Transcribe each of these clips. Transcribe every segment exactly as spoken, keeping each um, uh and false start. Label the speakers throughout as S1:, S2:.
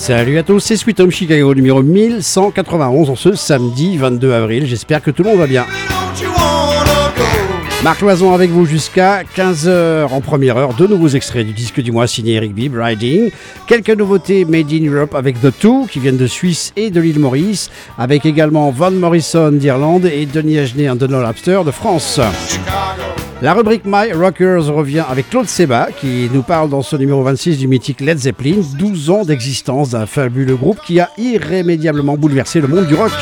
S1: Salut à tous, c'est Sweet Home Chicago numéro mille cent quatre-vingt-onze en ce samedi vingt-deux avril. J'espère que tout le monde va bien. Marc Loison avec vous jusqu'à quinze heures en première heure. Deux nouveaux extraits du disque du mois signé Eric Bibb, Riding. Quelques nouveautés Made in Europe avec The Two qui viennent de Suisse et de l'île Maurice. Avec également Van Morrison d'Irlande et Denis Agenet et Donald Rapster de France. La rubrique My Rockers revient avec Claude Seba qui nous parle dans ce numéro vingt-six du mythique Led Zeppelin. douze ans d'existence d'un fabuleux groupe qui a irrémédiablement bouleversé le monde du rock.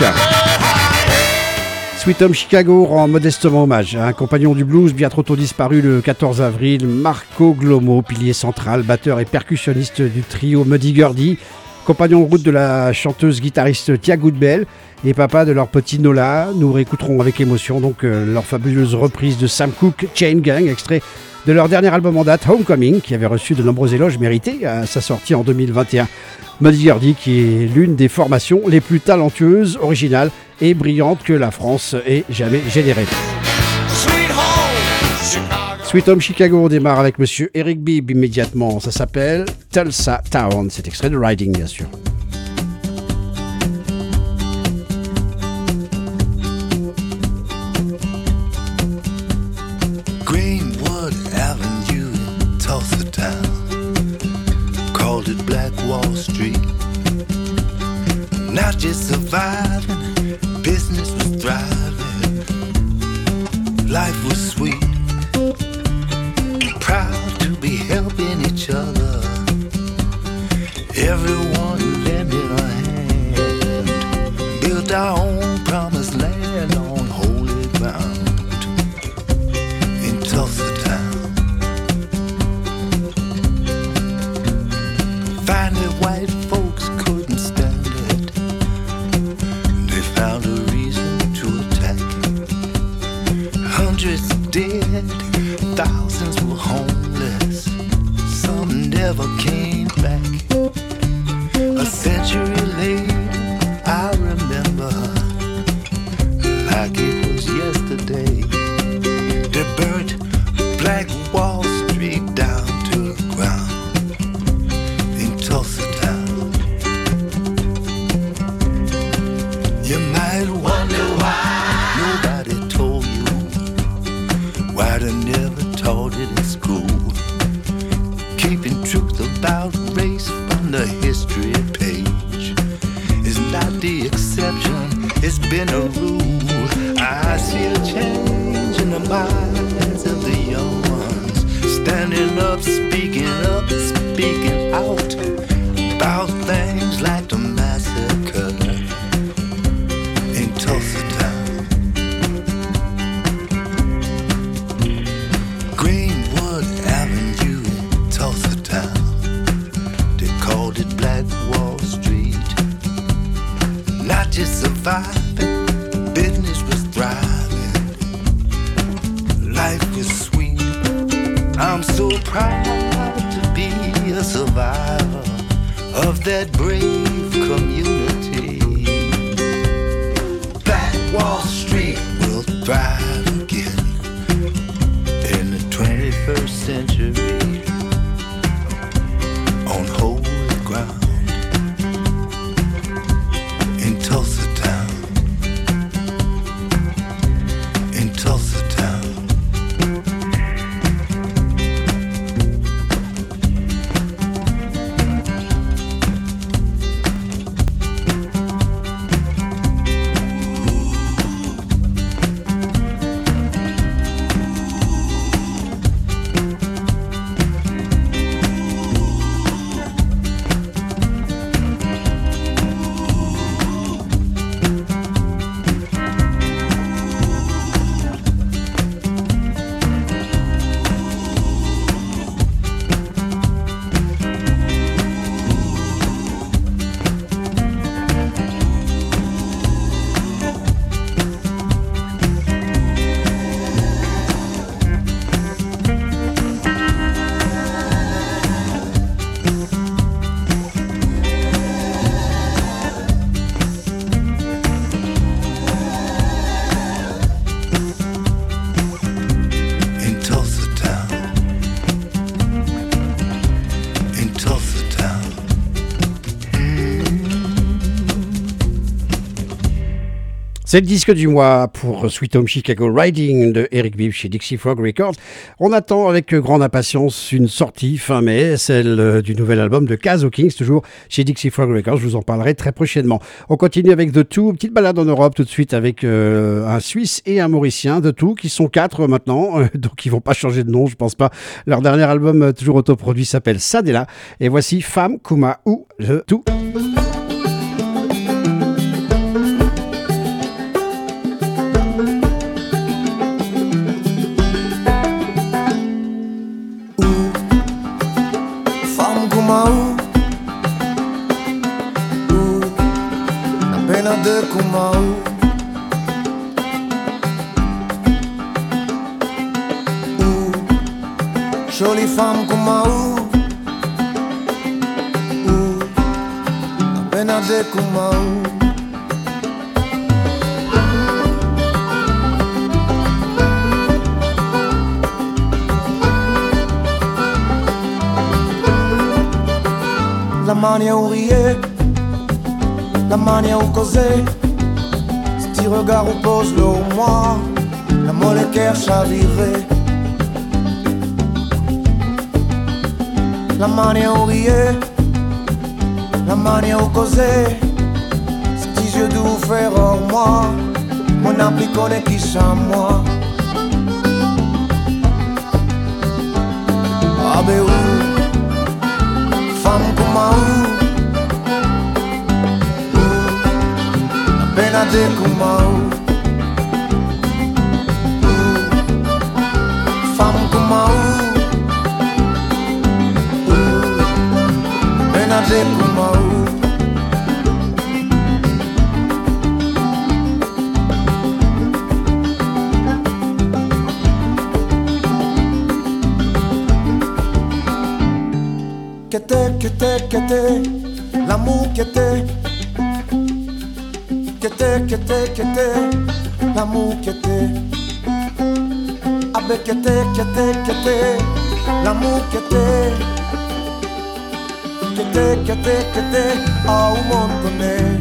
S1: Sweet Home Chicago rend modestement hommage à un compagnon du blues bien trop tôt disparu le quatorze avril, Marco Glomo, pilier central, batteur et percussionniste du trio Muddy Gurdy, compagnon de route de la chanteuse guitariste Tia Goodbell et papa de leur petit Nola. Nous réécouterons avec émotion donc euh, leur fabuleuse reprise de Sam Cooke, Chain Gang, extrait de leur dernier album en date, Homecoming, qui avait reçu de nombreux éloges mérités à sa sortie en deux mille vingt et un. Muddy Gurdy qui est l'une des formations les plus talentueuses, originales et brillantes que la France ait jamais générées. Sweet Home Chicago, on démarre avec monsieur Eric Bibb immédiatement. Ça s'appelle Tulsa Town. C'est extrait de Riding, bien sûr.
S2: Greenwood Avenue in Tulsa Town, called it Black Wall Street. Not just surviving, business was thriving, life was sweet, proud to be helping each other, everyone lending a hand, built our own promised land on holy ground in Tulsa Town. Finally white folks couldn't stand it, they found a reason to attack. Hundreds dead, thousands were homeless, some never came back. A century later, I remember like it was yesterday. They burnt Black Wall Street down to the ground in Tulsa Town. You might wonder why nobody told you, why they never taught it in school. Keeping truth about race from the history page is not the exception, it's been a rule. I see a change in the minds of the young ones, standing up, speaking up, speaking out about things like the massacre in Tulsa Town. Greenwood Avenue in Tulsa Town, they called it Black Wall Street. Not just surviving, business was thriving, life was sweet. I'm so proud to be a survivor of that brave community. Black Wall Street will thrive again in the twenty-first century on holy ground in Tulsa Town, in Tulsa Town.
S1: C'est le disque du mois pour Sweet Home Chicago Riding de Eric Bibb chez Dixie Frog Records. On attend avec grande impatience une sortie fin mai, celle du nouvel album de Kaz O'Kings, toujours chez Dixie Frog Records. Je vous en parlerai très prochainement. On continue avec The Two, petite balade en Europe tout de suite avec euh, un Suisse et un Mauricien, The Two, qui sont quatre maintenant, euh, donc ils vont pas changer de nom, je pense pas. Leur dernier album, euh, toujours autoproduit, s'appelle Sadela. Et voici Femme Kuma ou The Two.
S3: De Kumau, ou jolie femme Kumau, ou la pena de Kumau. La manière où rier, la manière où causer, ce petit regard où pose le au moi, la molécule chavirée. La manière où rier, la manière où causer, ce petit yeux doux faire hors moi, mon appli connaît qui chante moi. Ah ben où, femme comme où, pena de Kumau, femme Kumau, pena de Kumau. Qu'était, qu'était, qu'était, l'amour qu'était. Qu'était, qu'était, qu'était, l'amour qu'était. Avec qu'était, qu'était, qu'était, l'amour qu'était. Qu'était, qu'était, qu'était, ah où mon connaît.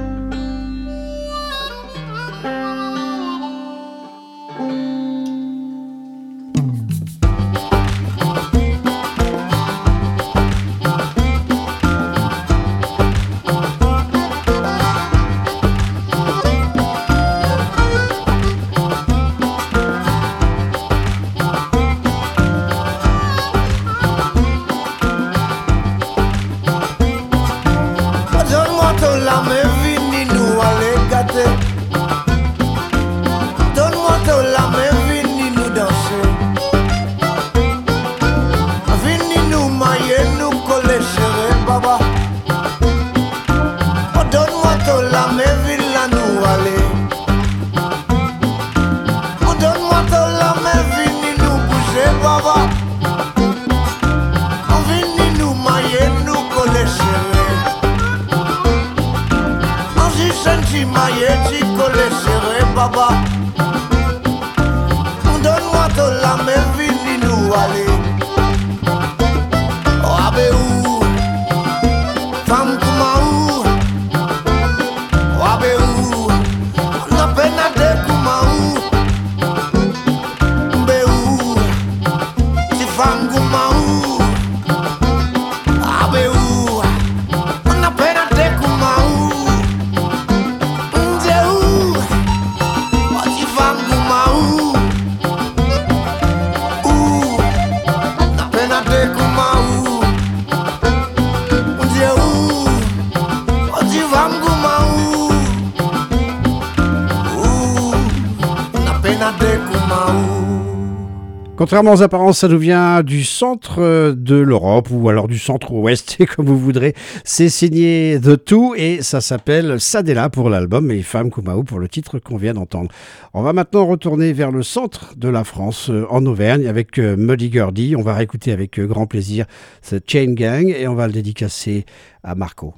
S1: Contrairement aux apparences, ça nous vient du centre de l'Europe ou alors du centre-ouest, comme vous voudrez. C'est signé The Two et ça s'appelle Sadela pour l'album et Femme Kumau pour le titre qu'on vient d'entendre. On va maintenant retourner vers le centre de la France, en Auvergne, avec Muddy Gurdy. On va réécouter avec grand plaisir ce Chain Gang et on va le dédicacer à Marco.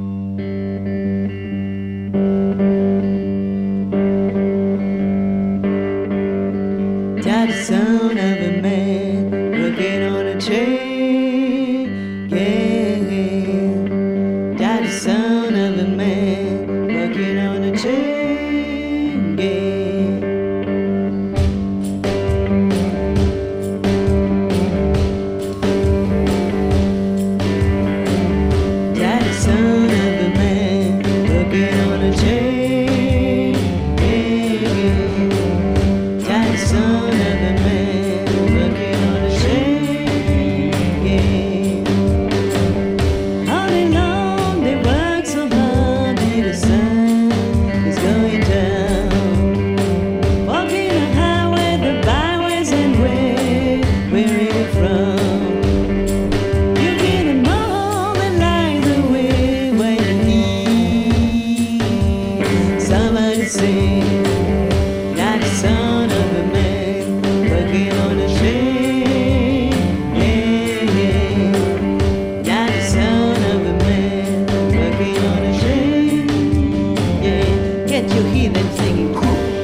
S4: Got the sound of a man working on a chain gang. Got the sound of a man working on a chain sing. Not the son of a man working on a train. Yeah, yeah. Not the son of a man working on a train. Yeah, can't you hear them singing?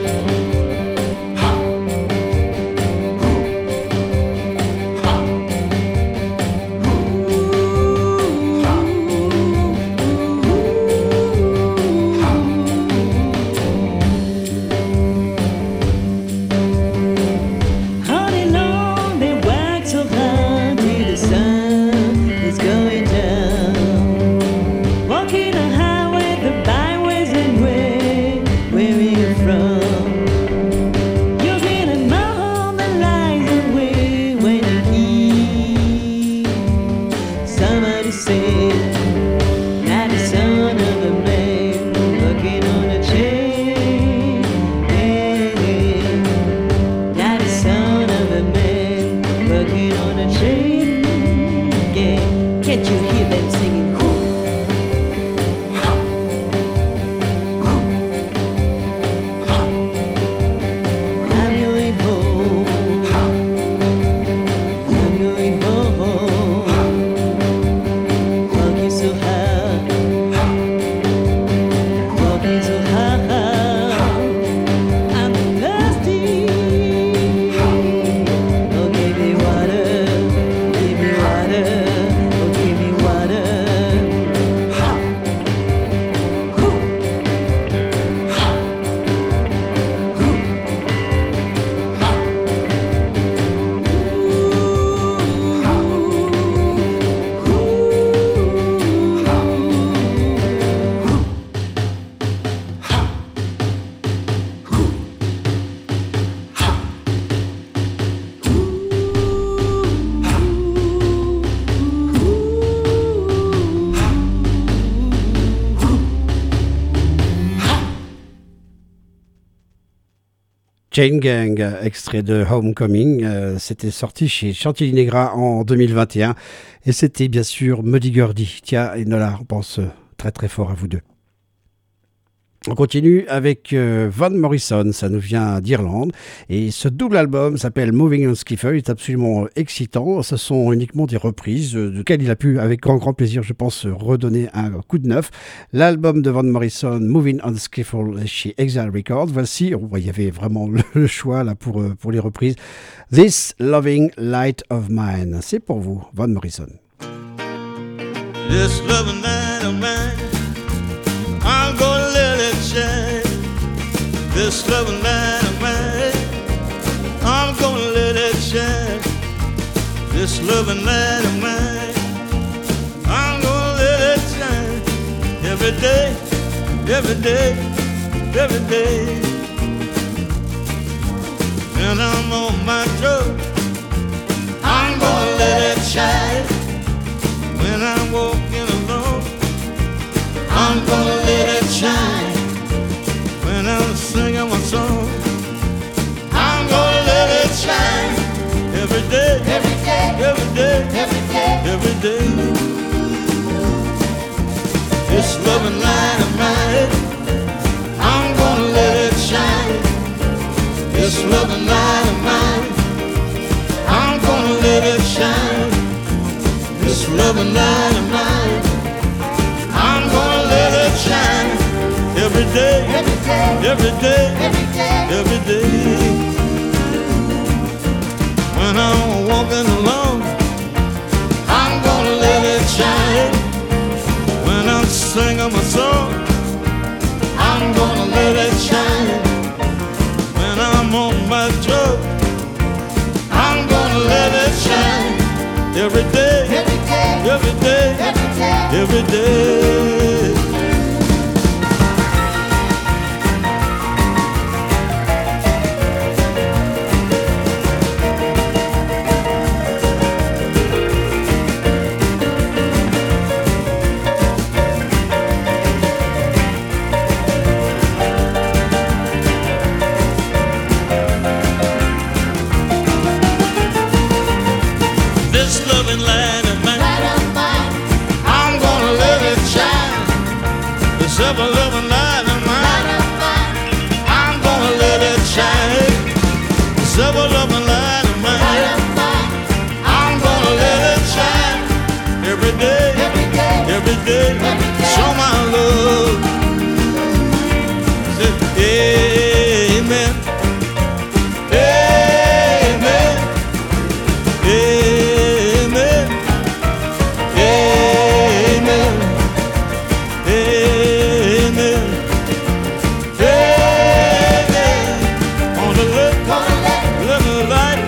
S1: Chain Gang, extrait de Homecoming, euh, c'était sorti chez Chantilly Negra en deux mille vingt et un et c'était bien sûr Muddy Gurdy. Tiens, et Nola, on pense très très fort à vous deux. On continue avec euh, Van Morrison, ça nous vient d'Irlande et ce double album s'appelle Moving on Skiffle, il est absolument excitant, ce sont uniquement des reprises euh, desquelles il a pu avec grand grand plaisir je pense redonner un coup de neuf. L'album de Van Morrison, Moving on Skiffle chez Exile Records, voici, oh, il y avait vraiment le, le choix là pour, euh, pour les reprises. This Loving Light of Mine, c'est pour vous Van Morrison.
S5: This loving light of mine, I'm gonna let it shine. This loving light of mine, I'm gonna let it shine. This loving light of mine, I'm gonna let it shine. Every day, every day, every day. When I'm on my road, I'm gonna let it shine. When I'm walking alone, I'm gonna let it shine. When I'm singing my song, I'm gonna let it shine. Every day, every day, every day, every day, every day. This loving light of mine, I'm gonna let it shine. This loving light of mine, I'm gonna let it shine. This loving light of mine, I'm gonna let it shine. Every day, every day, every day, every day, every day. When I'm walking alone, I'm gonna let it shine. When I'm singing my song, I'm gonna let it shine. When I'm on my job, I'm gonna let it shine. Every day, every day, every day, every day, every day. This loving light of mine, I'm gonna let it shine. Amen. Amen. Amen. Amen. Amen. Amen. On the little, little light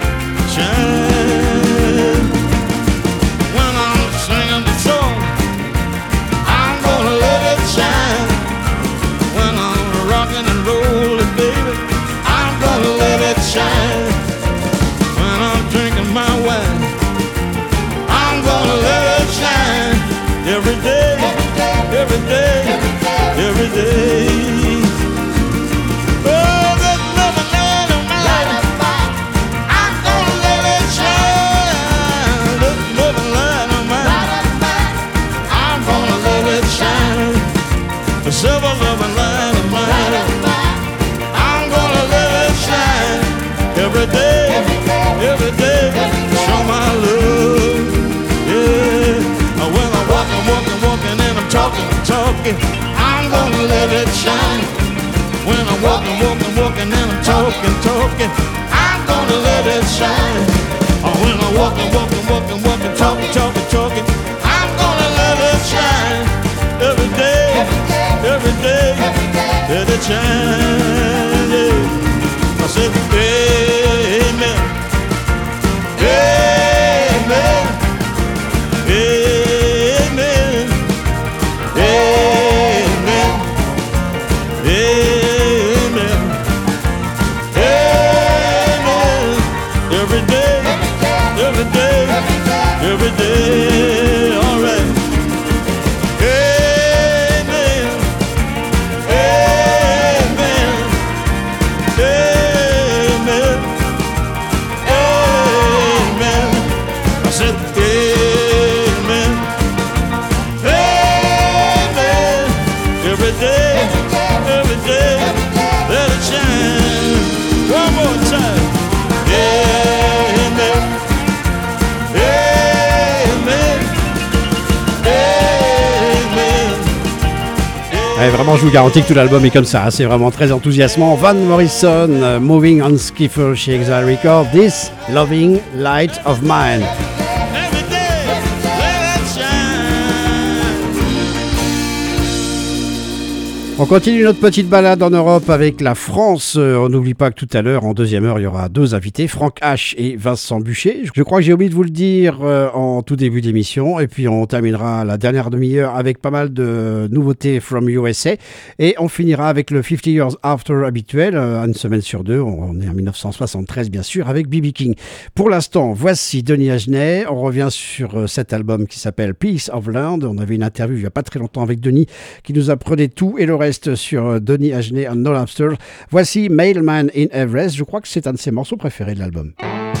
S5: shine. When I'm singing the song, I'm gonna let it shine. When I'm rocking and rolling, baby, I'm gonna let it shine. When I'm drinking my wine, I'm gonna let it shine. Every day, every day, every day. Oh, that loving light of mine, I'm gonna let it shine. That loving light of mine, I'm gonna let it shine. The silver loving light of mine, I'm gonna let it shine. Every day, every day, show my love. Yeah, when I'm walking, walking, walking, and I'm talking, talking, I'm gonna let it shine. When I'm walking, walking, walking, and I'm talking, talking, I'm gonna let it shine. Oh, when I'm walking, walking, walking, walking, talking, talking, talking, I'm gonna let it shine. Every day, every day, let it shine. Yeah. I said, amen. Amen. Amen. Amen. Amen. Amen. Every day, every day, every day. All right. Amen. Amen. Amen. Amen. I said amen. Amen. Every day, every day, let it shine. One more time. Amen. Amen. Amen.
S1: Ouais, vraiment, je vous garantis que tout l'album est comme ça. C'est vraiment très enthousiasmant. Van Morrison, uh, Moving on Skiffle chez Exile Records. This Loving Light of Mine.
S5: Every day, let it shine.
S1: On continue notre petite balade en Europe avec la France. Euh, on n'oublie pas que tout à l'heure, en deuxième heure, il y aura deux invités, Franck H et Vincent Bûcher. Je crois que j'ai oublié de vous le dire euh, en tout début d'émission. Et puis on terminera la dernière demi-heure avec pas mal de nouveautés from U S A. Et on finira avec le cinquante Years After habituel, euh, une semaine sur deux. On est en dix-neuf cent soixante-treize, bien sûr, avec B B King. Pour l'instant, voici Denis Agenais. On revient sur euh, cet album qui s'appelle Piece of Land. On avait une interview il n'y a pas très longtemps avec Denis qui nous apprenait tout et le reste sur Denis Agenais and No Lobster. Voici Mailman in Everest. Je crois que c'est un de ses morceaux préférés de l'album.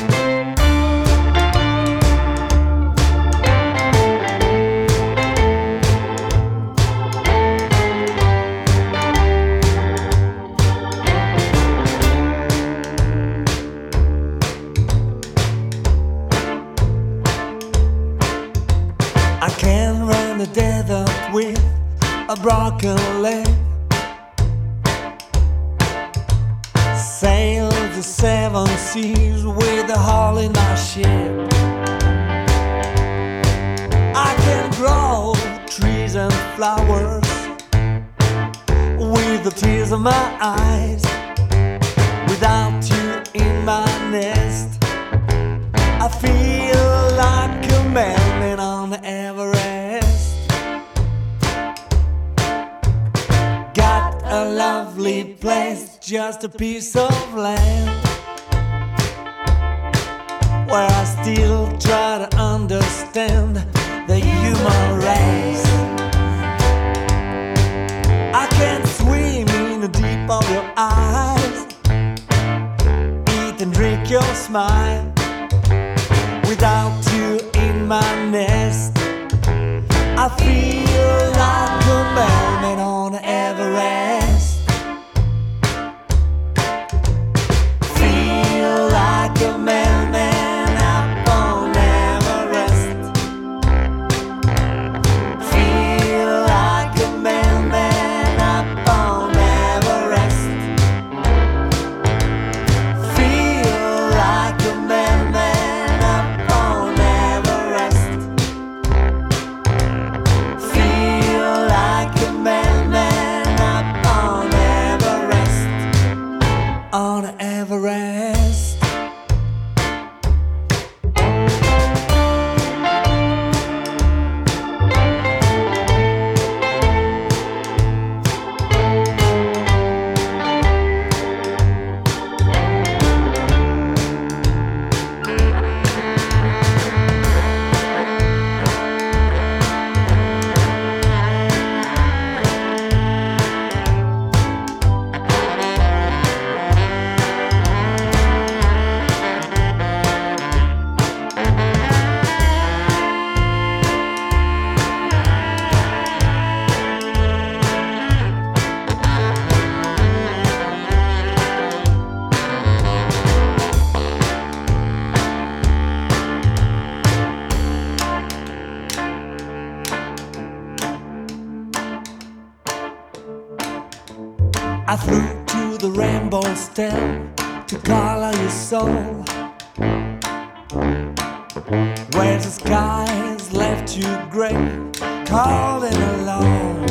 S3: I can run the desert with a broken leg. Sail the seven seas with a hole in my ship. I can grow trees and flowers with the tears of my eyes. Without you in my nest, I feel like a man on the Everest. Got a lovely place, just a piece of land, where I still try to understand the human race. I can swim in the deep of your eyes, eat and drink your smile. Without you in my nest, I feel like a mermaid on Everest. Feel like a merman up on Everest. Feel like a merman up on Everest. on Everest. I flew to the rainbow stem to color your soul, where the skies left you gray, cold and alone.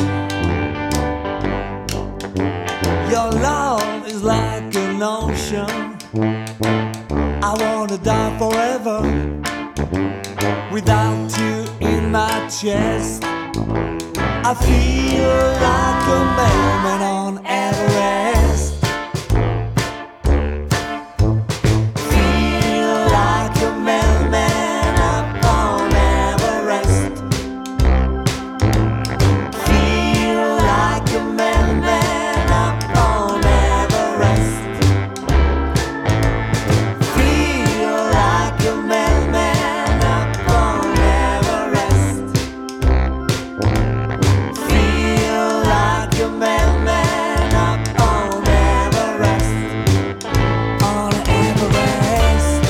S3: Your love is like an ocean. I wanna die forever without you in my chest. I feel like a mailman on Everest. Feel like a mailman up on Everest. Feel like a mailman up on Everest. Feel like a mailman up on Everest. Feel like a mailman up on Everest. On Everest.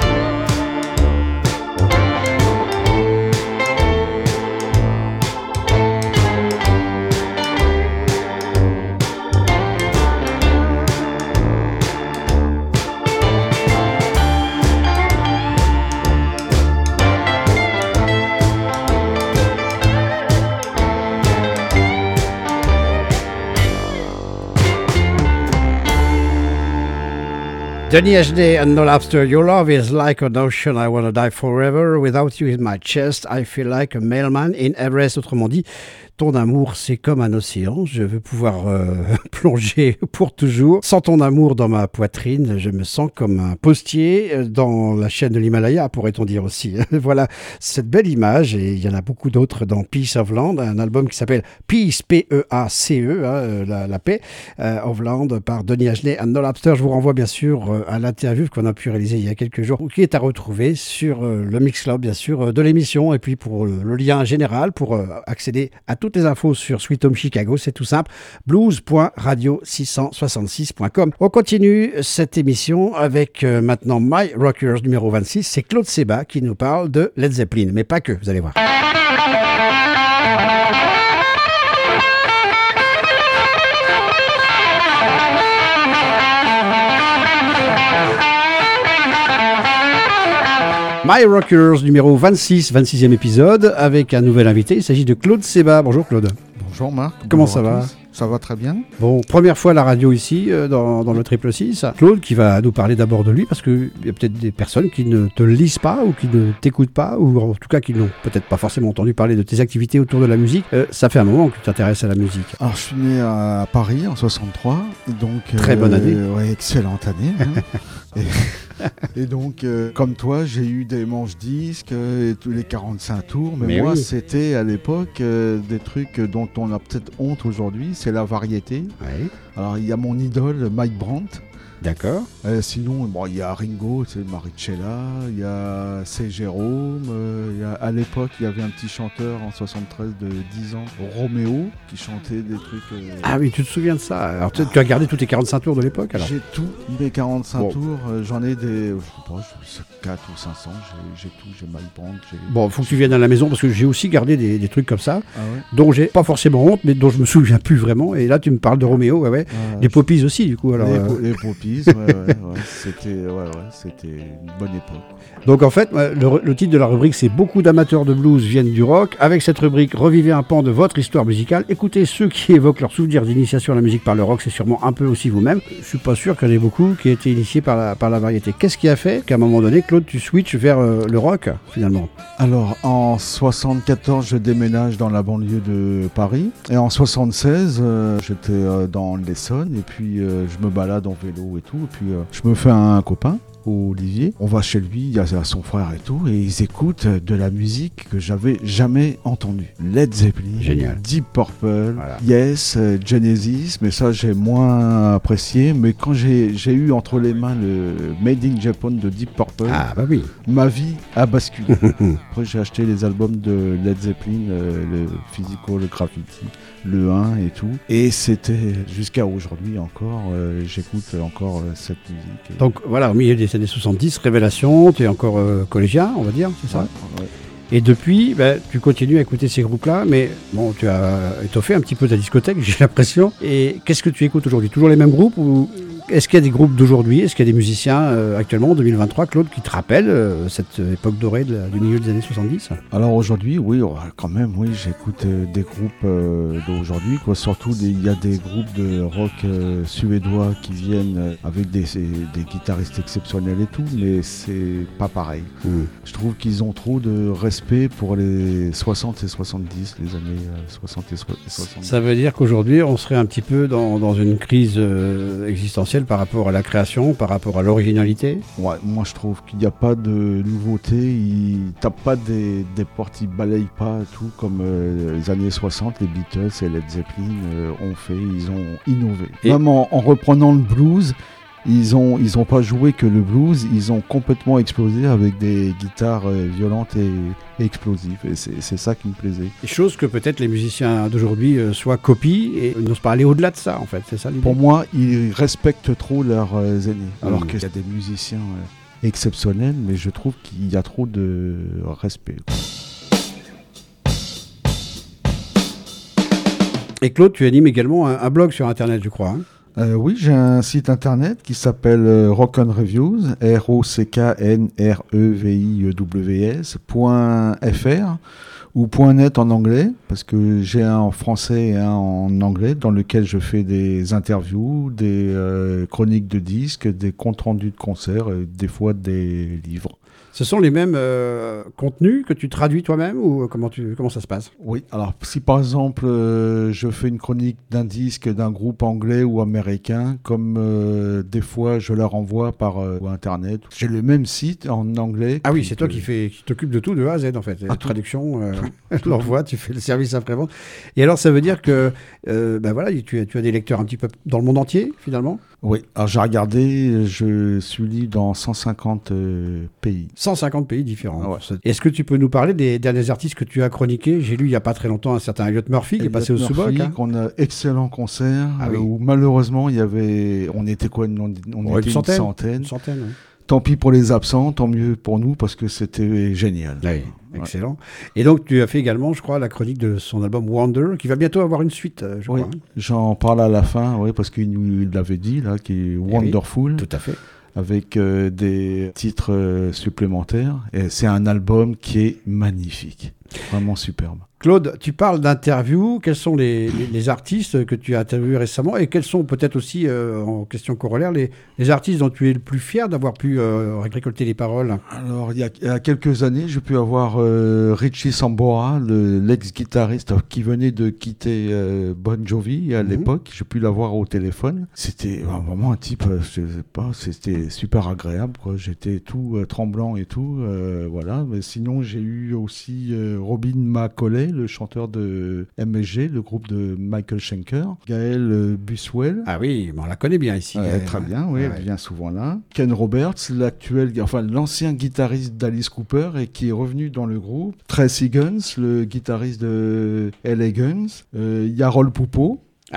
S1: Donny Ashley and No Lobster, your love is like an ocean, I wanna die forever. Without you in my chest, I feel like a mailman in Everest. Autrement dit, ton amour, c'est comme un océan. Je veux pouvoir euh, plonger pour toujours. Sans ton amour dans ma poitrine, je me sens comme un postier dans la chaîne de l'Himalaya, pourrait-on dire aussi. Voilà cette belle image, et il y en a beaucoup d'autres dans Peace of Land, un album qui s'appelle Peace, P E A C E, hein, la, la paix, euh, of Land, par Donny Ashley and No Lobster. Je vous renvoie bien sûr euh, à l'interview qu'on a pu réaliser il y a quelques jours, qui est à retrouver sur euh, le Mixcloud, bien sûr, euh, de l'émission. Et puis pour euh, le lien général, pour euh, accéder à toutes les infos sur Sweet Home Chicago, c'est tout simple, blues point radio six cent soixante-six point com. On continue cette émission avec euh, maintenant My Rockers numéro vingt-six. C'est Claude Seba qui nous parle de Led Zeppelin, mais pas que, vous allez voir. My Rockers numéro vingt-six, vingt-sixième épisode, avec un nouvel invité. Il s'agit de Claude Seba. Bonjour Claude.
S6: Bonjour Marc.
S1: Comment
S6: Bonjour
S1: ça va?
S6: tous. Ça va très bien.
S1: Bon, première fois à la radio ici, euh, dans, dans le Triple six. Claude qui va nous parler d'abord de lui, parce qu'il y a peut-être des personnes qui ne te lisent pas, ou qui ne t'écoutent pas, ou en tout cas qui n'ont peut-être pas forcément entendu parler de tes activités autour de la musique. Euh, ça fait un moment que tu t'intéresses à la musique.
S6: Alors je suis né à Paris en soixante-trois. Donc,
S1: Très bonne année.
S6: Euh, ouais, excellente année. Hein. et, et donc, euh, comme toi, j'ai eu des manches disques euh, et tous les quarante-cinq tours. Mais,
S1: Mais
S6: moi,
S1: oui.
S6: c'était à l'époque euh, des trucs dont on a peut-être honte aujourd'hui. C'est la variété.
S1: Ouais,
S6: Alors, il y a mon idole, Mike Brandt.
S1: d'accord.
S6: Euh, sinon, bon, il y a Ringo, c'est Maricella, il y a C. Jérôme, euh, il y a, à l'époque, il y avait un petit chanteur en soixante-treize de dix ans, Roméo, qui chantait des trucs... Euh,
S1: Ah oui, tu te souviens de ça. Alors tu, tu as gardé tous tes quarante-cinq tours de l'époque alors?
S6: J'ai tout, mes quarante-cinq
S1: Bon.
S6: tours, euh, j'en ai des, je sais pas, j'ai quatre ou cinq cents, j'ai, j'ai tout, j'ai Mike Brandt, j'ai...
S1: Bon, faut que tu viennes à la maison parce que j'ai aussi gardé des, des trucs comme ça,
S6: Ah ouais
S1: dont j'ai pas forcément honte, mais dont je me souviens plus vraiment. Et là, tu me parles de Roméo, ouais, ouais.
S6: Ah,
S1: Des Poppies aussi, du coup. Alors,
S6: les,
S1: euh,
S6: po- les Poppies, soixante-dix, ouais, ouais, ouais, c'était, ouais, ouais, c'était une bonne époque.
S1: Donc en fait, le, le titre de la rubrique, c'est « Beaucoup d'amateurs de blues viennent du rock ». Avec cette rubrique, revivez un pan de votre histoire musicale. Écoutez ceux qui évoquent leurs souvenirs d'initiation à la musique par le rock, c'est sûrement un peu aussi vous-même. Je suis pas sûr qu'il y en ait beaucoup qui aient été initiés par la, par la variété. Qu'est-ce qui a fait qu'à un moment donné, Claude, tu switches vers euh, le rock, finalement?
S6: Alors, en soixante-quatorze, je déménage dans la banlieue de Paris. Et en soixante-seize, euh, j'étais euh, dans l'Essonne. Et puis, euh, je me balade en vélo et tout. Et puis, euh, je me fais un copain, Olivier. On va chez lui, il y a son frère et tout. Et ils écoutent de la musique que j'avais jamais entendue. Led Zeppelin,
S1: Génial.
S6: Deep Purple,
S1: Voilà.
S6: Yes, euh, Genesis. Mais ça, j'ai moins apprécié. Mais quand j'ai, j'ai eu entre les mains le Made in Japan de Deep Purple,
S1: Ah bah oui.
S6: ma vie a basculé. Après, j'ai acheté les albums de Led Zeppelin, euh, le Physical, le Graffiti, le un et tout. Et c'était jusqu'à aujourd'hui encore, euh, j'écoute encore euh, cette musique. Et...
S1: Donc voilà, au milieu des années soixante-dix, révélation, tu es encore euh, collégien, on va dire, c'est ça?
S6: Ouais, ouais.
S1: Et depuis, ben, tu continues à écouter ces groupes-là, mais bon, tu as étoffé un petit peu ta discothèque, j'ai l'impression. Et qu'est-ce que tu écoutes aujourd'hui? Toujours les mêmes groupes ou est-ce qu'il y a des groupes d'aujourd'hui? Est-ce qu'il y a des musiciens euh, actuellement en deux mille vingt-trois, Claude, qui te rappellent euh, cette époque dorée de la- du milieu des années soixante-dix?
S6: Alors aujourd'hui, oui, oh, quand même, oui, j'écoute euh, des groupes euh, d'aujourd'hui, quoi. Surtout, des- il y a des groupes de rock euh, suédois qui viennent euh, avec des, c'est- des guitaristes exceptionnels et tout, mais c'est pas pareil.
S1: Hmm.
S6: Je trouve qu'ils ont trop de respect pour les soixante et soixante-dix, les années euh, soixante et soixante-dix.
S1: Ça veut dire qu'aujourd'hui, on serait un petit peu dans, dans une crise euh, existentielle par rapport à la création, par rapport à l'originalité.
S6: Ouais, moi je trouve qu'il n'y a pas de nouveauté, ils tapent pas des, des portes, ils balayent pas tout comme euh, les années soixante, les Beatles et Led Zeppelin euh, ont fait, ils ont innové.
S1: Et-
S6: Même en, en reprenant le blues, ils ont ils ont pas joué que le blues, ils ont complètement explosé avec des guitares euh, violentes et, et explosives. Et c'est, c'est ça qui me plaisait.
S1: Des choses que peut-être les musiciens d'aujourd'hui euh, soit copient et n'osent pas aller au-delà de ça, en fait. C'est ça l'idée.
S6: Pour moi, ils respectent trop leurs euh, aînés. Alors
S1: Mmh.
S6: qu'il y a des musiciens euh, exceptionnels, mais je trouve qu'il y a trop de respect.
S1: Et Claude, tu animes également un, un blog sur Internet, je crois. hein.
S6: Euh, oui, j'ai un site internet qui s'appelle euh, Rock and Reviews, R O C K N R E V I W S, point F R ou point .net en anglais, parce que j'ai un en français et un en anglais, dans lequel je fais des interviews, des euh, chroniques de disques, des comptes rendus de concerts, et des fois des livres.
S1: Ce sont les mêmes euh, contenus que tu traduis toi-même ou comment, tu, comment ça se passe?
S6: Oui, alors si par exemple euh, je fais une chronique d'un disque d'un groupe anglais ou américain, comme euh, des fois je leur envoie par euh, internet, j'ai le même site en anglais.
S1: Ah oui,
S6: qui-
S1: c'est toi qui, fais, qui t'occupes de tout de A à Z en fait. La
S6: Ah, tout.
S1: traduction, euh, l'envoi, tu fais le service après-vente. Et alors ça veut dire que euh, ben voilà, tu, as- tu as des lecteurs un petit peu dans le monde entier finalement?
S6: Oui, alors j'ai regardé, je suis lu dans cent cinquante euh, pays.
S1: cent cinquante pays différents.
S6: Ah ouais.
S1: Est-ce que tu peux nous parler des derniers artistes que tu as chroniqués? J'ai lu il n'y a pas très longtemps un certain Elliot Murphy qui est passé au
S6: Elliot
S1: Sous-Boc.
S6: Murphy,
S1: hein.
S6: qu'on a excellent concert,
S1: Ah oui.
S6: euh, où malheureusement il y avait, on était quoi, on, on
S1: Ouais,
S6: était
S1: une centaine.
S6: une centaine.
S1: Une centaine, oui.
S6: Tant pis pour les absents, tant mieux pour nous parce que c'était génial.
S1: Oui, excellent. Et donc tu as fait également, je crois, la chronique de son album Wonder, qui va bientôt avoir une suite, euh, je
S6: Oui,
S1: crois. hein.
S6: j'en parle à la fin, oui, parce qu'il nous l'avait dit, là, qui est Wonderful,
S1: Tout à fait.
S6: avec euh, des titres euh, supplémentaires. Et c'est un album qui est magnifique, vraiment superbe.
S1: Claude, tu parles d'interviews. Quels sont les, les- les artistes que tu as interviewés récemment et quels sont peut-être aussi, euh, en question corollaire, les, les artistes dont tu es le plus fier d'avoir pu euh, récolter les paroles?
S6: Alors, il y a, il y a quelques années, j'ai pu avoir euh, Richie Sambora, le, l'ex-guitariste qui venait de quitter euh, Bon Jovi à
S1: Mhm.
S6: l'époque. J'ai pu l'avoir au téléphone. C'était euh, vraiment un type, euh, je sais pas, c'était super agréable, quoi. J'étais tout euh, tremblant et tout, euh, voilà. Mais sinon, j'ai eu aussi euh, Robin McAuley, le chanteur de M S G, le groupe de Michael Schenker. Gaël euh, Buswell.
S1: Ah oui, mais on la connaît bien ici.
S6: Ouais,
S1: Gaëlle,
S6: très
S1: hein.
S6: bien, oui,
S1: Ouais,
S6: elle
S1: ouais.
S6: vient souvent là. Ken Roberts, l'actuel, enfin l'ancien guitariste d'Alice Cooper et qui est revenu dans le groupe. Tracy Guns, le guitariste de L A Guns. Euh, Yarol Poupeau.
S1: Ah oui.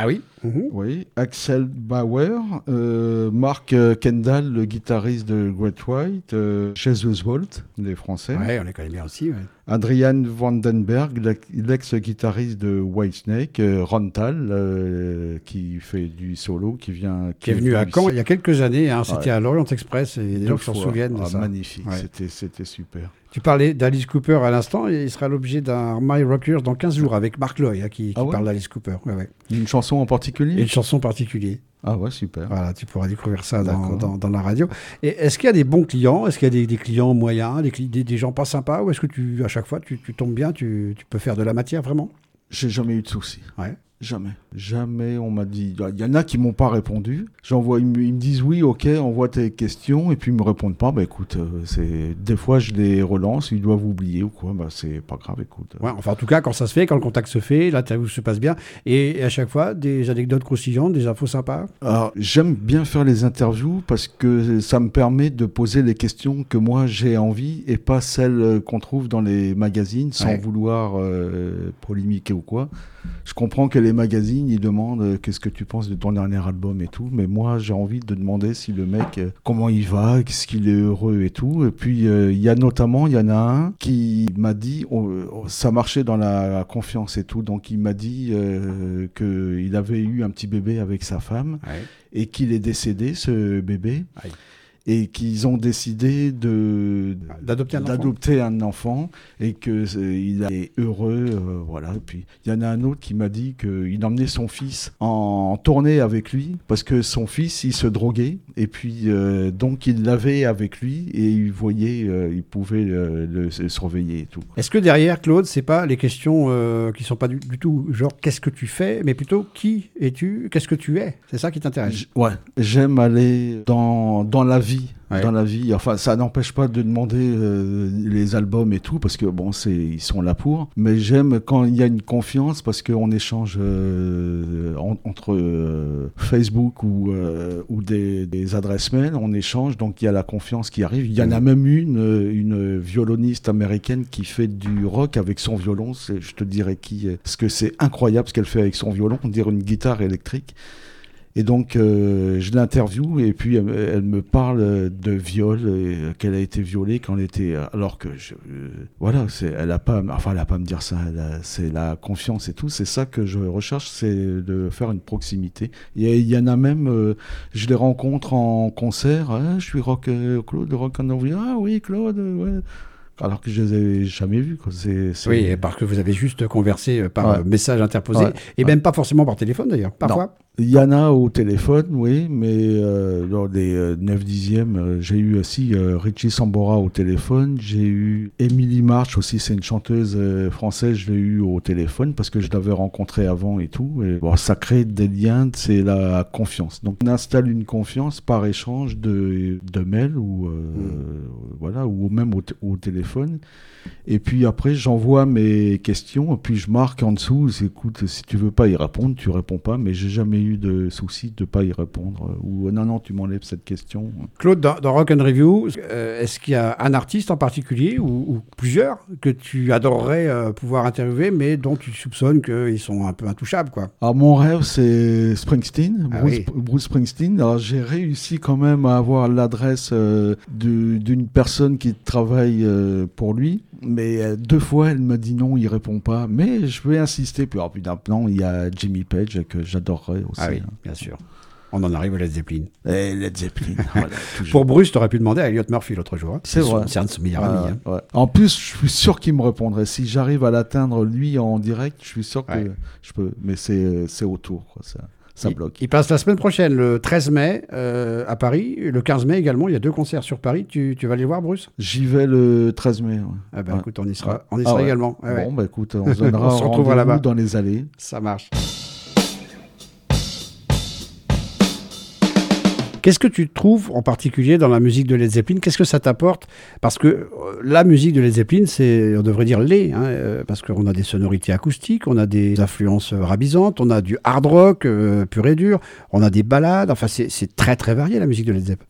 S1: Mhm.
S6: Oui, Axel Bauer, euh, Mark euh, Kendall, le guitariste de Great White, euh, Jesus Volt, les Français,
S1: Ouais, on les connaît bien aussi. Ouais.
S6: Adrian Vandenberg, l'ex- l'ex-guitariste de Whitesnake, euh, Rontal, euh, qui fait du solo, qui vient...
S1: Qui est venu à Caen
S6: ici
S1: il y a quelques années. Hein, C'était
S6: Ouais.
S1: à l'Orient Express. Et il y a des
S6: deux
S1: gens qui s'en
S6: fois.
S1: souviennent de
S6: Ah,
S1: ça.
S6: magnifique,
S1: Ouais.
S6: c'était, c'était super.
S1: Tu parlais d'Alice Cooper à l'instant et il sera l'objet d'un My Rockers dans quinze jours avec Mark Loy hein, qui, qui
S6: Ah ouais
S1: parle d'Alice Cooper. Ouais, ouais.
S6: Une chanson en
S1: Et
S6: particulier
S1: une chanson particulière.
S6: Ah ouais, super.
S1: Voilà, tu pourras découvrir ça dans,
S6: D'accord.
S1: dans, dans la radio. Et est-ce qu'il y a des bons clients? Est-ce qu'il y a des, des clients moyens, des, cli- des, des gens pas sympas? Ou est-ce que tu, à chaque fois, tu, tu tombes bien, tu, tu peux faire de la matière vraiment?
S6: J'ai jamais eu de soucis.
S1: Ouais.
S6: Jamais. Jamais on m'a dit. Il y en a qui m'ont pas répondu. J'envoie, ils, me, ils me disent oui, ok, envoie tes questions, et puis ils me répondent pas. Bah écoute, euh, c'est des fois je les relance, ils doivent oublier ou quoi. Bah c'est pas grave, écoute.
S1: Ouais, enfin, en tout cas, quand ça se fait, quand le contact se fait, l'interview se passe bien. Et, et à chaque fois, des anecdotes croustillantes, des infos sympas.
S6: Alors, j'aime bien faire les interviews parce que ça me permet de poser les questions que moi j'ai envie et pas celles qu'on trouve dans les magazines sans
S1: Ouais.
S6: vouloir euh, polémiquer ou quoi. Je comprends que les magazines ils demandent euh, qu'est-ce que tu penses de ton dernier album et tout, mais moi j'ai envie de demander si le mec euh, comment il va, qu'est-ce qu'il est heureux et tout. Et puis euh, il y a notamment il y en a un qui m'a dit oh, oh, ça marchait dans la confiance et tout, donc il m'a dit euh, que il avait eu un petit bébé avec sa femme
S1: Ouais.
S6: et qu'il est décédé, ce bébé,
S1: Aïe.
S6: et qu'ils ont décidé de
S1: D'adopter un enfant.
S6: d'adopter un enfant et que euh, il est heureux, euh, voilà. Et puis il y en a un autre qui m'a dit qu'il emmenait son fils en, en tournée avec lui parce que son fils il se droguait et puis euh, donc il l'avait avec lui et il voyait, euh, il pouvait euh, le, le surveiller et tout.
S1: Est-ce que derrière, Claude, c'est pas les questions euh, qui sont pas du, du tout genre qu'est-ce que tu fais, mais plutôt qui es-tu, qu'est-ce que tu es? C'est ça qui t'intéresse?
S6: J- Ouais, j'aime aller dans, dans la vie.
S1: Ouais.
S6: Dans la vie, enfin ça n'empêche pas de demander euh, les albums et tout parce que bon c'est ils sont là pour, mais j'aime quand il y a une confiance parce qu'on échange euh, en- entre euh, Facebook ou euh, ou des, des adresses mail, on échange donc il y a la confiance qui arrive. Il y en a même une une violoniste américaine qui fait du rock avec son violon, c'est, je te dirais qui, parce que c'est incroyable ce qu'elle fait avec son violon, on dirait une guitare électrique. Et donc, euh, je l'interviewe et puis elle, elle me parle de viol, et, euh, qu'elle a été violée quand elle était... Alors que, je, euh, voilà, c'est, elle a pas... Enfin, elle a pas à me dire ça, elle a- c'est la confiance et tout. C'est ça que je recherche, c'est de faire une proximité. Et il y en a même, euh, je les rencontre en concert. Ah, je suis rock, euh, Claude de Rock and Roll. Ah oui, Claude, ouais. Alors que je les ai jamais vus, quoi. C'est, c'est...
S1: Oui, parce que vous avez juste conversé euh, par
S6: Ouais.
S1: euh, message interposé,
S6: Ouais.
S1: et
S6: Ouais.
S1: même pas forcément par téléphone d'ailleurs, parfois.
S6: Il y en a au téléphone, oui, mais euh, lors des euh, neuf dixièmes, euh, j'ai eu aussi euh, Richie Sambora au téléphone, j'ai eu Emily March aussi, c'est une chanteuse euh, française, je l'ai eu au téléphone parce que je l'avais rencontrée avant et tout. Et, bon, ça crée des liens, c'est la confiance. Donc on installe une confiance par échange de, de mails ou, euh,
S1: Mm.
S6: voilà, ou même au, t- au téléphone. Et puis après, j'envoie mes questions, et puis je marque en dessous, c'est, écoute, si tu veux pas y répondre, tu réponds pas, mais j'ai jamais eu de souci de pas y répondre, ou non, non, tu m'enlèves cette question.
S1: Claude, dans, dans Rock and Review, euh, est-ce qu'il y a un artiste en particulier, ou, ou plusieurs, que tu adorerais euh, pouvoir interviewer, mais dont tu soupçonnes qu'ils sont un peu intouchables, quoi?
S6: Alors mon rêve, c'est Springsteen,
S1: Ah
S6: Bruce,
S1: oui.
S6: Bruce Springsteen. Alors j'ai réussi quand même à avoir l'adresse euh, de- d'une personne qui travaille euh, pour lui, mais euh, deux fois elle me dit non, il répond pas, mais je vais insister. Puis, alors, puis d'un plan, il y a Jimmy Page que j'adorerais aussi.
S1: Ah oui,
S6: hein.
S1: bien sûr. On en arrive à Led Zeppelin.
S6: Et Led Zeppelin, voilà, toujours.
S1: Pour Bruce, tu aurais pu demander à Elliot Murphy l'autre jour. hein.
S6: C'est
S1: son-
S6: vrai.
S1: C'est un de ses meilleurs
S6: Ouais,
S1: amis. hein.
S6: ouais. En plus, je suis sûr qu'il me répondrait. Si j'arrive à l'atteindre lui en direct, je suis sûr que
S1: Ouais.
S6: je peux. Mais c'est c'est autour, quoi. Ça, ça
S1: Il-
S6: bloque.
S1: Il passe la semaine prochaine, le treize mai, euh, à Paris. Le quinze mai également, il y a deux concerts sur Paris. Tu, tu vas les voir, Bruce?
S6: J'y vais le treize mai. Ouais.
S1: Ah ben
S6: Ouais.
S1: écoute, on y sera,
S6: Ouais.
S1: on y
S6: Ah
S1: sera
S6: ouais.
S1: également. Ouais, ouais.
S6: Bon, bah écoute, on se donnera
S1: On se retrouvera
S6: rendez-vous
S1: là-bas.
S6: dans les allées.
S1: Ça marche. Qu'est-ce que tu trouves en particulier dans la musique de Led Zeppelin? Qu'est-ce que ça t'apporte? Parce que euh, la musique de Led Zeppelin, c'est, on devrait dire les, hein, euh, parce qu'on a des sonorités acoustiques, on a des influences euh, rabisantes, on a du hard rock euh, pur et dur, on a des ballades, enfin c'est, c'est très très varié la musique de Led Zeppelin.
S6: Oui.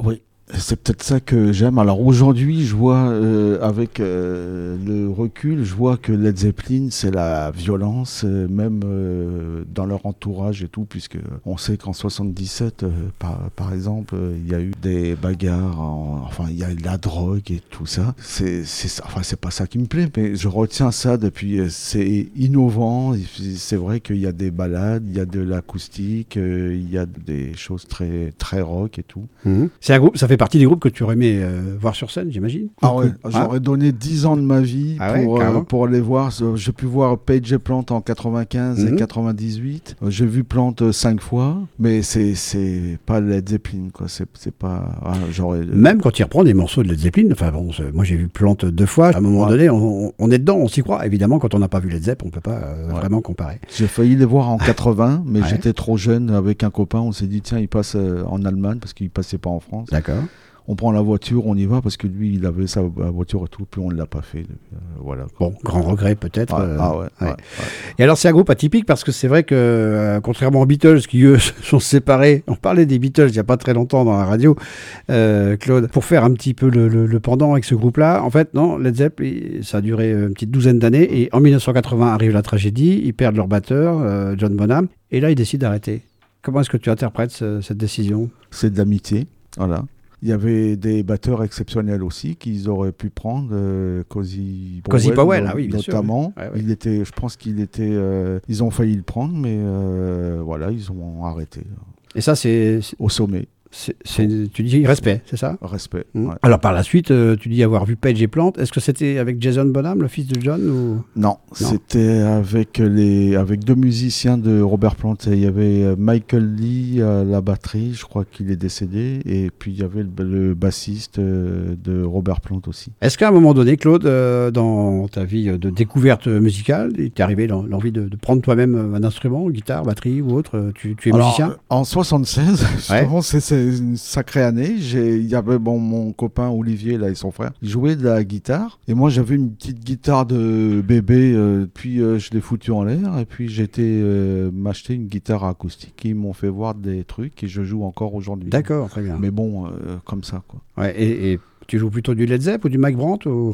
S6: C'est peut-être ça que j'aime. Alors aujourd'hui, je vois, euh, avec euh, le recul, je vois que Led Zeppelin, c'est la violence, euh, même euh, dans leur entourage et tout, puisque on sait qu'en soixante-dix-sept, euh, par, par exemple, euh, il y a eu des bagarres, en- enfin, il y a eu de la drogue et tout ça. C'est, c'est, ça- enfin, c'est pas ça qui me plaît, mais je retiens ça depuis. euh, C'est innovant. C'est vrai qu'il y a des balades, il y a de l'acoustique, euh, il y a des choses très, très rock et tout.
S1: Mhm. C'est un groupe, ça fait partie des groupes que tu aurais aimé euh, voir sur scène, j'imagine.
S6: Ah ouais,
S1: Ah.
S6: j'aurais donné dix ans de ma vie
S1: Ah ouais,
S6: pour, euh,
S1: carrément.
S6: pour aller voir. ce- J'ai pu voir Page et Plant en quatre-vingt-quinze
S1: Mhm.
S6: et quatre-vingt-dix-huit. Euh, J'ai vu Plant euh, cinq fois, mais c'est c'est pas Led Zeppelin, quoi. C'est c'est pas. Voilà, j'aurais.
S1: Même quand il reprend des morceaux de Led Zeppelin, enfin bon, c'est- moi j'ai vu Plante deux fois. À un moment
S6: Ouais.
S1: donné, on, on est dedans, on s'y croit. Évidemment, quand on n'a pas vu Led Zepp, on peut pas euh,
S6: Ouais.
S1: vraiment comparer.
S6: J'ai failli les voir en quatre-vingts, mais
S1: Ouais.
S6: j'étais trop jeune avec un copain. On s'est dit tiens, il passe euh, en Allemagne parce qu'il passait pas en France.
S1: D'accord.
S6: On prend la voiture, on y va parce que lui, il avait sa voiture et tout, puis on ne l'a pas fait. Euh, voilà.
S1: Bon, grand regret peut-être.
S6: Ah,
S1: euh,
S6: ah ouais,
S1: ouais.
S6: ouais, ouais.
S1: Et alors c'est un groupe atypique parce que c'est vrai que euh, contrairement aux Beatles qui eux sont séparés, on parlait des Beatles il n'y a pas très longtemps dans la radio, euh, Claude, pour faire un petit peu le, le- le pendant avec ce groupe-là, en fait non, Led Zepp, il- ça a duré une petite douzaine d'années et en mille neuf cent quatre-vingts arrive la tragédie, ils perdent leur batteur, euh, John Bonham, et là ils décident d'arrêter. Comment est-ce que tu interprètes ce- cette décision?
S6: C'est de l'amitié, voilà. Il y avait des batteurs exceptionnels aussi qu'ils auraient pu prendre, euh, Cozy Powell,
S1: Cozy Powell,
S6: no-
S1: ah oui, bien sûr,
S6: notamment.
S1: oui. Ouais, ouais.
S6: Il était, je pense qu'il était, euh, ils ont failli le prendre, mais euh, voilà, ils ont arrêté
S1: Et ça c'est, c'est-
S6: au sommet.
S1: c'est- c'est- tu dis respect, c'est ça?
S6: Respect.
S1: Mm.
S6: ouais.
S1: Alors par la suite, euh, tu dis avoir vu Page et Plant. Est-ce que c'était avec Jason Bonham, le fils de John ou...
S6: Non, c'était avec les, avec deux musiciens de Robert Plant. Il y avait euh, Michael Lee à la batterie, je crois qu'il est décédé, et puis il y avait le, le bassiste euh, de Robert Plant aussi.
S1: Est-ce qu'à un moment donné, Claude, euh, dans ta vie de découverte musicale, il t'est arrivé l'en- l'envie de, de prendre toi-même un instrument, guitare, batterie ou autre? euh, Tu, tu es
S6: Alors,
S1: musicien?
S6: euh, En soixante-seize, justement, c'est- c'est une sacrée année. J'ai- Il y avait bon, mon copain Olivier là, et son frère. Ils jouaient de la guitare. Et moi, j'avais une petite guitare de bébé. euh, puis euh, je l'ai foutue en l'air. Et puis j'ai été euh, m'acheter une guitare acoustique. Ils m'ont fait voir des trucs et je joue encore aujourd'hui.
S1: D'accord, très bien.
S6: Mais bon, euh, comme ça, quoi.
S1: Ouais, et, et tu joues plutôt du Led Zepp ou du Mike Brandt ou...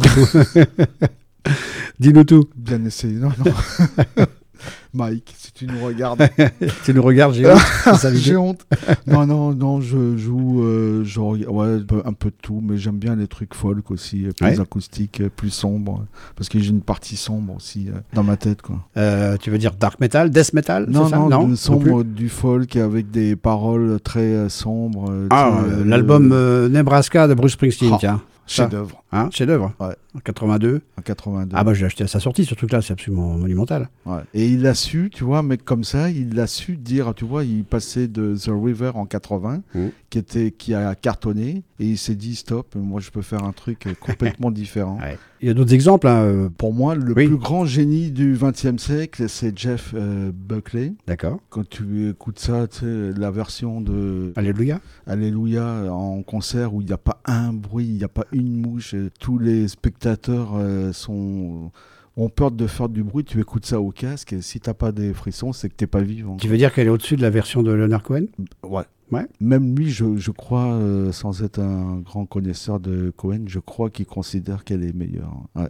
S1: Dis-nous tout.
S6: Bien essayé. Non, non. Mike, si tu nous regardes.
S1: Tu nous regardes, j'ai honte. C'est ça, l'idée.
S6: J'ai honte. Non, non, non, je joue euh, je reg- ouais, un peu- un peu de tout, mais j'aime bien les trucs folk aussi, euh, plus
S1: Ouais.
S6: acoustiques, euh, plus sombres, parce que j'ai une partie sombre aussi euh, dans ma tête, quoi.
S1: Euh, tu veux dire dark metal, death metal?
S6: Non,
S1: c'est ça
S6: non,
S1: non,
S6: de
S1: non
S6: sombre,
S1: plus
S6: du folk avec des paroles très euh, sombres. euh,
S1: Ah,
S6: tu sais,
S1: euh,
S6: euh,
S1: l'album euh, Nebraska de Bruce Springsteen,
S6: Ah.
S1: tiens. ça.
S6: chef-d'œuvre
S1: Hein, chef-d'œuvre.
S6: Ouais.
S1: En quatre-vingt-deux.
S6: en quatre-vingt-deux.
S1: Ah bah j'ai acheté à sa sortie, ce truc-là, c'est absolument monumental.
S6: Ouais. Et il a su, tu vois, mec comme ça, il a su dire, tu vois, il passait de The River en quatre-vingts,
S1: Mhm.
S6: qui était, qui a cartonné, et il s'est dit stop, moi je peux faire un truc euh, complètement différent.
S1: Ouais. Il y a d'autres exemples. Hein. euh,
S6: Pour moi, le
S1: Oui.
S6: plus grand génie du vingtième siècle, c'est Jeff euh, Buckley.
S1: D'accord.
S6: Quand tu écoutes ça, tu sais, la version de
S1: Alléluia.
S6: Alléluia en concert où il n'y a pas un bruit, il n'y a pas une mouche, euh, tous les spectateurs euh, sont ont peur de faire du bruit, tu écoutes ça au casque, et si t'as pas des frissons, c'est que t'es pas vivant.
S1: Tu veux dire qu'elle est au-dessus de la version de Leonard Cohen?
S6: Ouais.
S1: Ouais.
S6: Même lui, je, je crois, euh, sans être un grand connaisseur de Cohen, je crois qu'il considère qu'elle est meilleure. Ouais.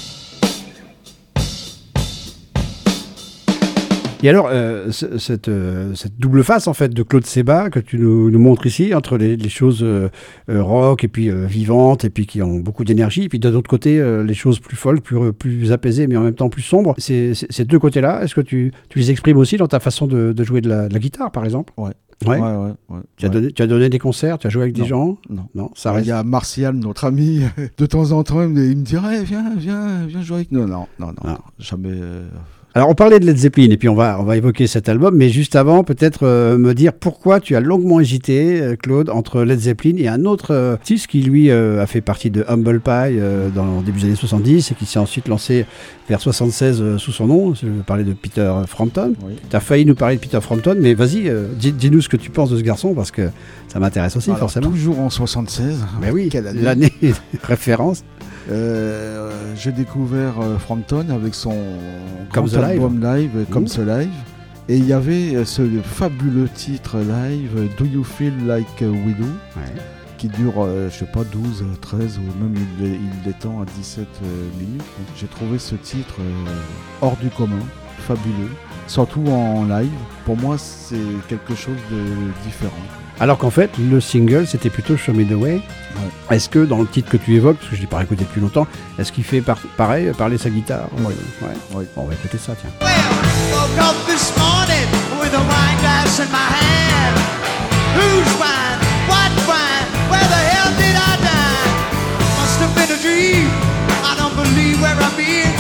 S1: Et alors, euh, c- cette, euh, cette double face en fait de Claude Sébat que tu nous, nous montres ici, entre les, les choses euh, euh, rock et puis euh, vivantes et puis qui ont beaucoup d'énergie, et puis de l'autre côté euh, les choses plus folles, plus, plus apaisées mais en même temps plus sombres. C'est, c'est- ces deux côtés-là, est-ce que tu, tu les exprimes aussi dans ta façon de, de jouer de la, de la guitare par exemple?
S6: Ouais.
S1: Ouais.
S6: Ouais, ouais, ouais,
S1: Tu, as
S6: ouais.
S1: donné, tu as donné des concerts, tu as joué avec des
S6: Non.
S1: gens?
S6: Non.
S1: Non, ça
S6: Il
S1: reste.
S6: y a Martial, notre ami, de temps en temps, il me il me dirait eh, viens, viens, viens jouer avec nous. Non, non, non,
S1: Non.
S6: non, jamais. euh,
S1: Alors on parlait de Led Zeppelin et puis on va, on va évoquer cet album, mais juste avant peut-être euh, me dire pourquoi tu as longuement hésité, euh, Claude, entre Led Zeppelin et un autre euh, artiste qui lui euh, a fait partie de Humble Pie euh, dans le début des années soixante-dix et qui s'est ensuite lancé vers soixante-seize euh, sous son nom. Je parlais de Peter Frampton.
S6: oui.
S1: Tu as failli nous parler de Peter Frampton, mais vas-y, euh, dis, dis-nous ce que tu penses de ce garçon parce que ça m'intéresse aussi
S6: Alors,
S1: forcément.
S6: Toujours en soixante-seize.
S1: Mais oui,
S6: Quelle année.
S1: l'année de référence.
S6: Euh, j'ai découvert euh, Frampton avec son
S1: Comme
S6: grand
S1: The Live.
S6: album live, euh, Comme
S1: Mmh.
S6: ce live. Et il y avait euh, ce fabuleux titre live, euh, Do You Feel Like We Do, qui dure, euh, je sais pas, douze, treize ou même il, il l'étend à dix-sept euh, minutes. Donc, j'ai trouvé ce titre euh, hors du commun, fabuleux, surtout en live. Pour moi, c'est quelque chose de différent.
S1: Alors qu'en fait, le single, c'était plutôt Show Me The Way.
S6: Ouais.
S1: Est-ce que dans le titre que tu évoques, parce que je l'ai pas écouté depuis longtemps, est-ce qu'il fait par- pareil, parler sa guitare?
S6: Ouais.
S1: Ouais.
S6: Ouais.
S1: Bon, on va écouter ça, tiens.
S3: Woke up this morning with a wine glass in my hand. Whose wine? What wine? Where the hell did I die? Must have been a dream. I don't believe where I've been.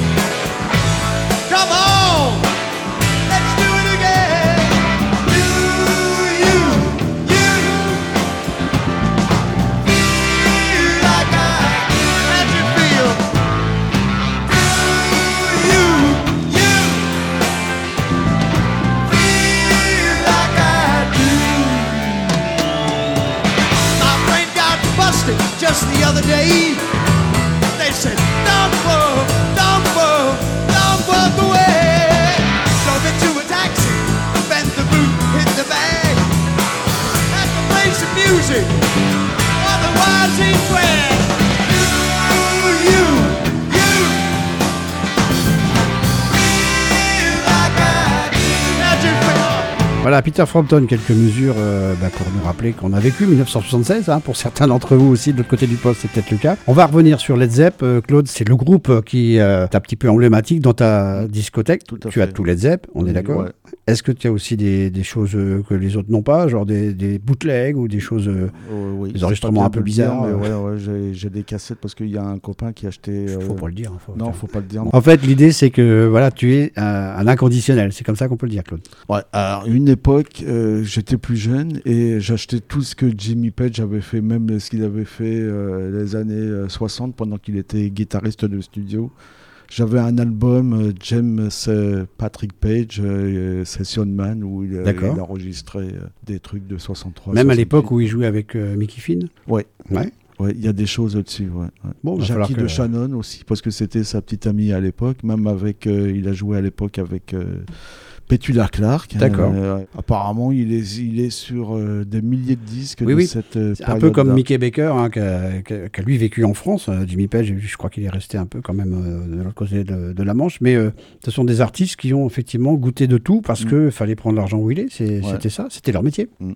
S3: Come on, let's do it again. You, you, you. Feel like I had you feel. You, you. Feel like I do. My brain got busted just the other day. They said, don't move, don't move, don't walk away. Drove into a taxi, bent the boot, hit the bag. Had to play some music, otherwise he'd swear. You, you, you. Feel like I do. How'd you feel?
S1: Voilà, Peter Frampton, quelques mesures euh, bah, pour nous rappeler qu'on a vécu dix-neuf cent soixante-seize, hein, pour certains d'entre vous aussi, de l'autre côté du poste, c'est peut-être le cas. On va revenir sur Led Zepp. Euh, Claude, c'est le groupe qui euh, est un petit peu emblématique dans ta discothèque.
S6: Tout à
S1: tu
S6: fait.
S1: as tout Led Zepp, on est
S6: Oui,
S1: d'accord.
S6: ouais.
S1: Est-ce que tu as aussi des, des choses euh, que les autres n'ont pas, genre des, des bootlegs ou des choses... euh,
S6: Euh, oui,
S1: Des
S6: c'est
S1: enregistrements
S6: pas
S1: un
S6: bien
S1: peu
S6: de le dire,
S1: bizarres,
S6: mais
S1: euh.
S6: ouais, ouais, j'ai, j'ai des cassettes parce qu'il y a un copain qui a acheté.
S1: Faut
S6: euh,
S1: pas le dire. hein, faut-
S6: Non, faut pas le dire.
S1: En fait, l'idée, c'est que voilà, tu es un, un inconditionnel. C'est comme ça qu'on peut le dire, Claude.
S6: Ouais, alors, une époque, euh, j'étais plus jeune et j'achetais tout ce que Jimmy Page avait fait, même ce qu'il avait fait euh, les années euh, soixante pendant qu'il était guitariste de studio. J'avais un album euh, James euh, Patrick Page, euh, Session Man, où il, euh,
S1: D'accord.
S6: il enregistrait euh, des trucs de soixante-trois.
S1: Même à
S6: soixante-huit.
S1: l'époque où il jouait avec euh, Mickey Finn.
S6: Ouais.
S1: Ouais.
S6: Ouais, il y a des choses au-dessus. Ouais, ouais.
S1: Bon, va falloir
S6: Jackie
S1: que-
S6: de Shannon aussi, parce que c'était sa petite amie à l'époque. Même avec, euh, il a joué à l'époque avec euh, Petula Clark.
S1: D'accord.
S6: Euh, apparemment, il est, il est sur euh, des milliers de disques
S1: Oui,
S6: de
S1: oui.
S6: cette euh,
S1: C'est un peu comme
S6: période-là.
S1: Mickey Baker, hein, qui, a, qui a- qui a lui vécu en France. Euh, Jimmy Page, je crois qu'il est resté un peu quand même euh, de l'autre côté de, de la Manche. Mais euh, ce sont des artistes qui ont effectivement goûté de tout parce
S6: Mm.
S1: qu'il fallait prendre l'argent où il est. C'est-
S6: Ouais.
S1: C'était ça, c'était leur métier.
S6: Mm.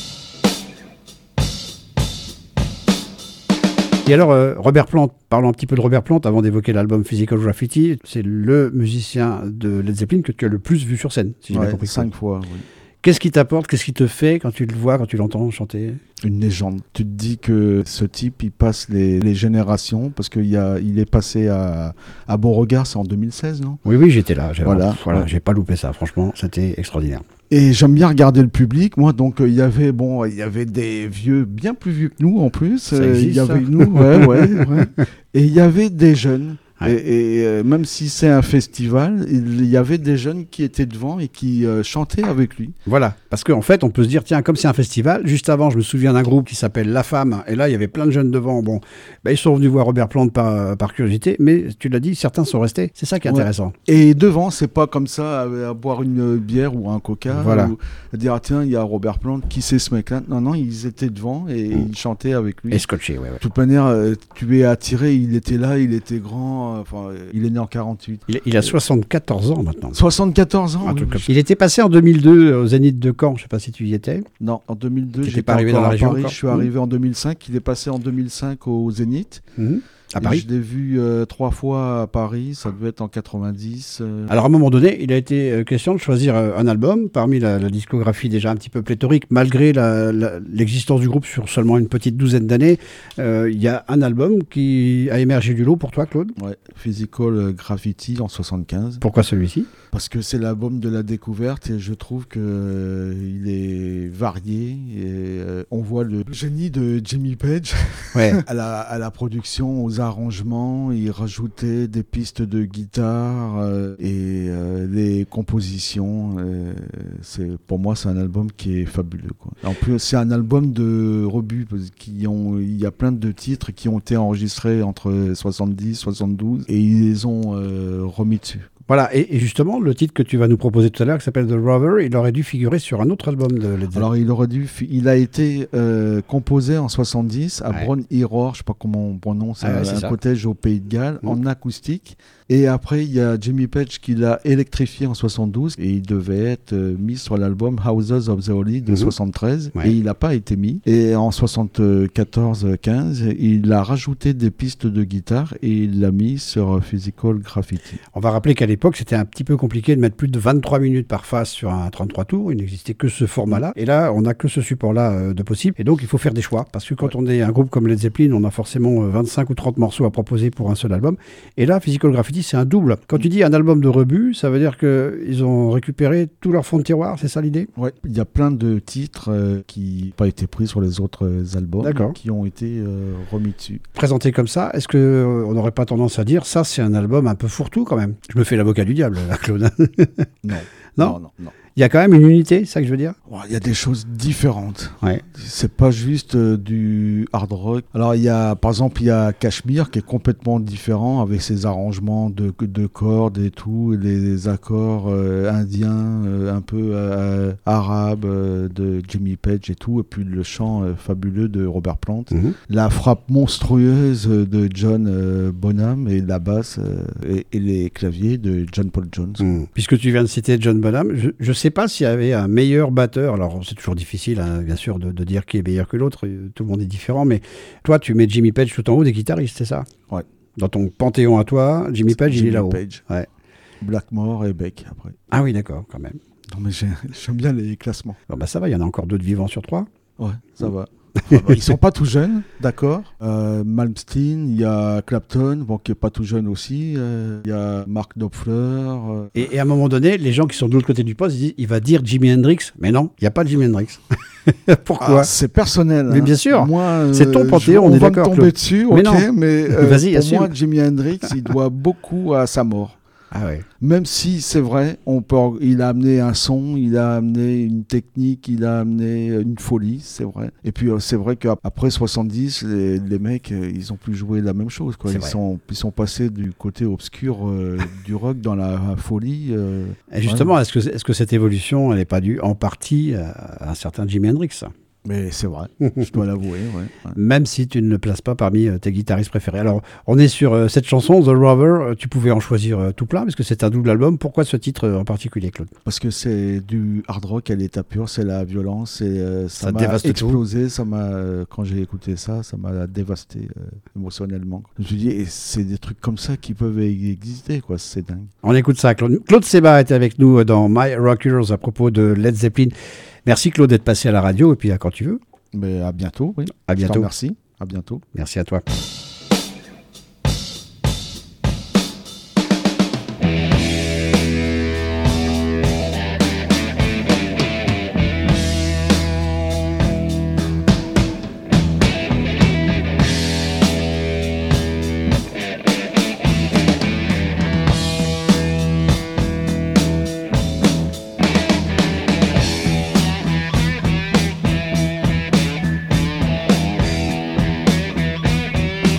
S1: Et alors, euh, Robert Plant, parlons un petit peu de Robert Plant avant d'évoquer l'album Physical Graffiti. C'est le musicien de Led Zeppelin que tu as le plus vu sur scène, si j'ai bien
S6: Ouais,
S1: compris.
S6: cinq fois, oui.
S1: Qu'est-ce qui t'apporte, qu'est-ce qui te fait quand tu le vois, quand tu l'entends chanter?
S6: Une légende. Tu te dis que ce type, il passe les, les générations, parce qu'il y a, il est passé à, à Beauregard, c'est en deux mille seize, non?
S1: Oui, oui, j'étais là. J'ai,
S6: Voilà.
S1: voilà,
S6: Ouais.
S1: j'ai pas loupé ça, franchement, c'était extraordinaire.
S6: Et j'aime bien regarder le public, moi. Donc euh, il y avait bon, il y avait des vieux, bien plus vieux que nous en plus.
S1: Ça
S6: Euh,
S1: existe,
S6: il y avait
S1: ça
S6: nous, ouais, ouais, ouais. Et il y avait des jeunes.
S1: Ouais.
S6: Et, et, euh, même si c'est un festival, il y avait des jeunes qui étaient devant et qui euh, chantaient avec lui.
S1: Voilà, parce qu'en fait, on peut se dire, tiens, comme c'est un festival, juste avant, je me souviens d'un groupe qui s'appelle La Femme, et là, il y avait plein de jeunes devant. Bon, bah, ils sont venus voir Robert Plant par, par curiosité, mais tu l'as dit, certains sont restés. C'est ça qui est
S6: Ouais.
S1: intéressant.
S6: Et devant, c'est pas comme ça à, à boire une bière ou un coca,
S1: Voilà.
S6: ou à dire ah, tiens, il y a Robert Plant, qui c'est ce mec-là? Non, non, ils étaient devant et
S1: Mm.
S6: ils chantaient avec lui.
S1: Et scotché, ouais, ouais.
S6: De toute manière, euh, tu es attiré, il était là, il était grand, euh, enfin, euh, il est né en quarante-huit.
S1: Il, il a soixante-quatorze ans maintenant.
S6: soixante-quatorze ans
S1: Un
S6: oui,
S1: truc
S6: oui.
S1: comme ça. Il était passé en deux mille deux au Zénith de Caen, je sais pas si tu y étais.
S6: Non, en deux mille deux,
S1: T'étais
S6: j'étais
S1: pas arrivé
S6: encore
S1: dans la
S6: à
S1: région
S6: Paris,
S1: encore
S6: je suis arrivé en deux mille cinq, il est passé en deux mille cinq au Zénith.
S1: Mhm. À
S6: Et
S1: Paris.
S6: je l'ai vu euh, trois fois à Paris, ça devait être en quatre-vingt-dix. euh.
S1: Alors à un moment donné, il a été euh, question de choisir euh, un album parmi la, la discographie déjà un petit peu pléthorique, malgré la- la- l'existence du groupe sur seulement une petite douzaine d'années. euh, Il y a un album qui a émergé du lot pour toi, Claude.
S6: Ouais, Physical Graffiti en soixante-quinze.
S1: Pourquoi celui-ci?
S6: Parce que c'est l'album de la découverte et je trouve que euh, il est varié et euh, on voit le génie de Jimmy Page
S1: Ouais.
S6: à la, à la production, aux arrangements. Il rajoutait des pistes de guitare euh, et euh, les compositions. euh, c'est, pour moi, c'est un album qui est fabuleux, quoi. En plus, c'est un album de rebut parce qu'il ont, il y a plein de titres qui ont été enregistrés entre soixante-dix, soixante-douze et ils les ont euh, remis dessus.
S1: Voilà, et, et justement, le titre que tu vas nous proposer tout à l'heure, qui s'appelle The Rover, il aurait dû figurer sur un autre album de Led Zeppelin.
S6: Alors il aurait dû, il a été euh, composé en soixante-dix à
S1: Ouais.
S6: Brown Iror, je sais pas comment on prononce,
S1: Ah ouais,
S6: un,
S1: c'est
S6: un
S1: ça.
S6: cottage au Pays de Galles,
S1: Mm.
S6: en acoustique. Et après il y a Jimmy Page qui l'a électrifié en soixante-douze et il devait être euh, mis sur l'album Houses of the Holy de
S1: Mhm.
S6: soixante-treize
S1: Ouais.
S6: et il n'a pas été mis. Et en soixante-quatorze quinze, il a rajouté des pistes de guitare et il l'a mis sur Physical Graffiti.
S1: On va rappeler qu'à l'époque, c'était un petit peu compliqué de mettre plus de vingt-trois minutes par face sur un trente-trois tours. Il n'existait que ce format-là. Et là, on n'a que ce support-là euh, de possible. Et donc, il faut faire des choix. Parce que quand on est un groupe comme Led Zeppelin, on a forcément euh, vingt-cinq ou trente morceaux à proposer pour un seul album. Et là, Physical Graffiti, c'est un double. Quand tu dis un album de rebut, ça veut dire qu'ils ont récupéré tout leur fond de tiroir, c'est ça l'idée?
S6: Ouais, il y a plein de titres euh, qui n'ont pas été pris sur les autres euh, albums,
S1: D'accord.
S6: qui ont été euh, remis dessus.
S1: Présenté comme ça, est-ce qu'on n'aurait pas tendance à dire ça, c'est un album un peu fourre-tout quand même? Je me fais l'avocat du diable, là, Claude.
S6: Non.
S1: Non
S6: non, non, non.
S1: Il y a quand même une unité, c'est ça que je veux dire?
S6: Ouais, il y a des choses différentes.
S1: Ouais.
S6: C'est pas juste euh, du hard rock. Alors il y a, par exemple, il y a Kashmir qui est complètement différent avec ses arrangements de, de cordes et tout, et les accords euh, indiens, euh, un peu euh, arabes euh, de Jimmy Page et tout, et puis le chant euh, fabuleux de Robert Plant.
S1: Mhm.
S6: La frappe monstrueuse de John euh, Bonham et la basse euh, et, et les claviers de John Paul Jones.
S1: Mm. Puisque tu viens de citer John Bonham, je ne sais pas s'il y avait un meilleur batteur. Alors, c'est toujours difficile, hein, bien sûr, de, de dire qui est meilleur que l'autre. euh, Tout le monde est différent. Mais toi, tu mets Jimmy Page tout en haut des guitaristes, c'est ça?
S6: Ouais.
S1: Dans ton panthéon à toi, Jimmy Page, il
S6: Jimmy
S1: est là-haut.
S6: Page.
S1: Ouais.
S6: Blackmore et Beck après.
S1: Ah oui, d'accord, quand même.
S6: Non mais j'ai- j'aime bien les classements.
S1: Bon, bah, ça va, il y en a encore deux de vivants sur trois.
S6: Ouais, ça va. Enfin, bah, ils sont pas tout jeunes, d'accord. Euh, Malmsteen, il y a Clapton, bon, qui est pas tout jeune aussi. euh, Il y a Mark Knopfler. euh,
S1: Et, et à un moment donné, les gens qui sont de l'autre côté du poste, ils disent, il va dire Jimi Hendrix. Mais non, il n'y a pas de Jimi Hendrix. Pourquoi?
S6: ah, c'est personnel.
S1: Mais
S6: hein.
S1: bien sûr.
S6: Moi, euh,
S1: C'est ton panthéon,
S6: je-
S1: on est
S6: va me
S1: d'accord,
S6: tomber
S1: Claude.
S6: dessus,
S1: Mais
S6: ok,
S1: non.
S6: mais euh,
S1: Vas-y,
S6: pour
S1: assume.
S6: moi, Jimi Hendrix, il doit beaucoup à sa mort.
S1: Ah ouais.
S6: Même si c'est vrai, on peut, il a amené un son, il a amené une technique, il a amené une folie, c'est vrai. Et puis euh, c'est vrai qu'après soixante-dix, les, les mecs, euh, ils ont plus joué la même chose, quoi.
S1: C'est
S6: Ils
S1: vrai.
S6: sont, ils sont passés du côté obscur euh, du rock dans la folie. euh,
S1: Et justement, est-ce que, est-ce que cette évolution, elle n'est pas due en partie à un certain Jimi Hendrix?
S6: Mais c'est vrai, je dois l'avouer. Ouais, ouais.
S1: Même si tu ne le places pas parmi euh, tes guitaristes préférés. Alors, on est sur euh, cette chanson, The Rover. Euh, tu pouvais en choisir euh, tout plein, parce que c'est un double album. Pourquoi ce titre euh, en particulier, Claude?
S6: Parce que c'est du hard rock à l'état pur, c'est la violence, et euh, ça,
S1: Ça
S6: m'a
S1: dévaste tout.
S6: explosé, ça m'a, euh, quand j'ai écouté ça, ça m'a dévasté euh, émotionnellement. Je me suis dit, et c'est des trucs comme ça qui peuvent e- exister, quoi, c'est dingue.
S1: On écoute ça. Claude, Claude Seba était avec nous euh, dans My Rockers à propos de Led Zeppelin. Merci, Claude, d'être passé à la radio. Et puis, à quand tu veux.
S6: Mais à bientôt, oui.
S1: À
S6: Je te
S1: bientôt.
S6: remercie, à bientôt.
S1: Merci à toi.
S2: Thank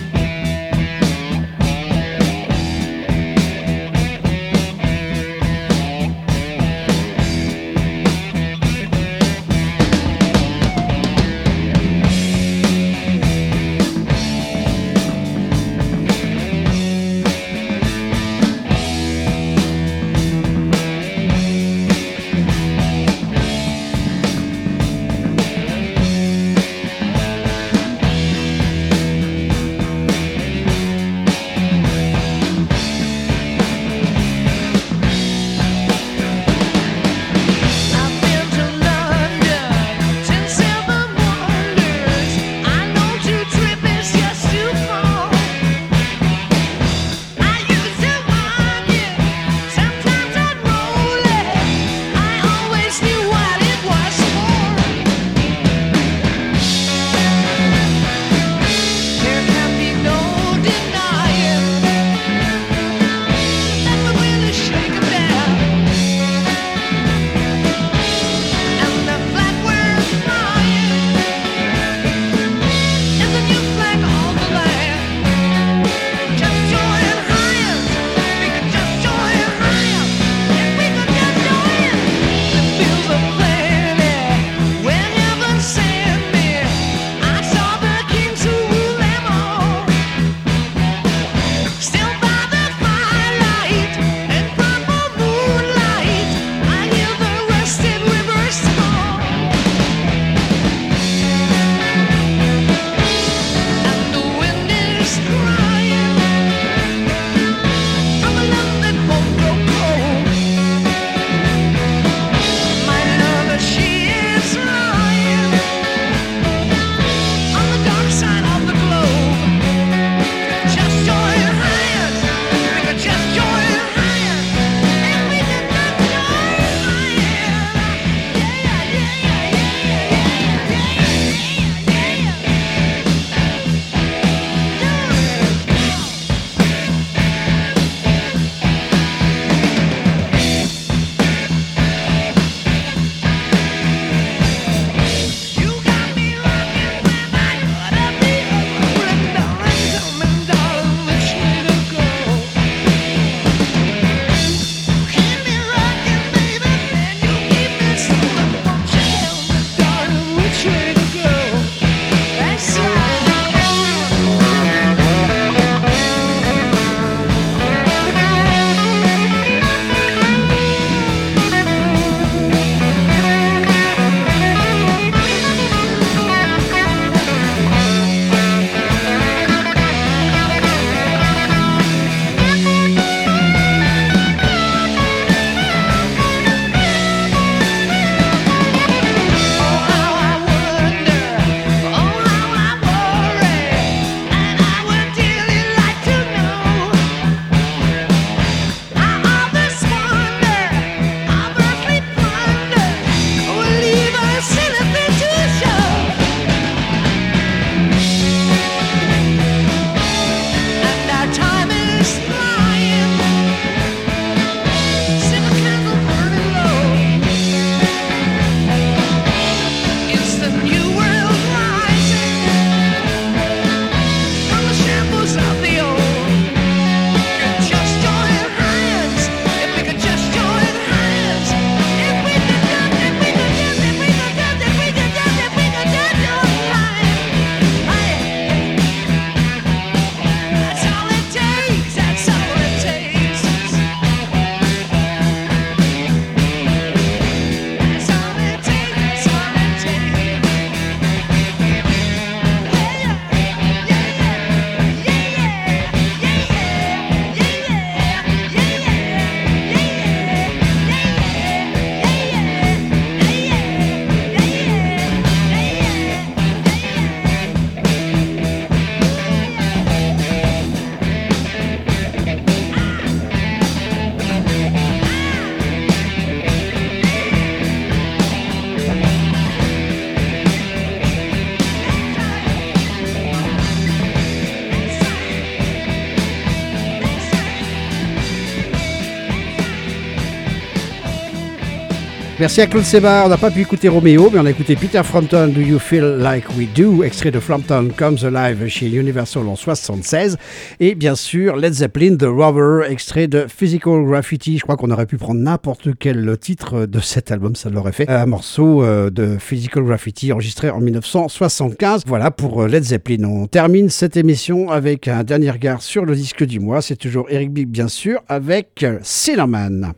S1: Merci à Claude Seba. On n'a pas pu écouter Roméo, mais on a écouté Peter Frampton, Do You Feel Like We Do, extrait de Frampton Comes Alive chez Universal en soixante-seize. Et bien sûr, Led Zeppelin, The Rover, extrait de Physical Graffiti. Je crois qu'on aurait pu prendre n'importe quel titre de cet album, ça l'aurait fait. Un morceau de Physical Graffiti enregistré en dix-neuf cent soixante-quinze. Voilà pour Led Zeppelin. On termine cette émission avec un dernier regard sur le disque du mois. C'est toujours Eric Bibb, bien sûr, avec Sinnerman.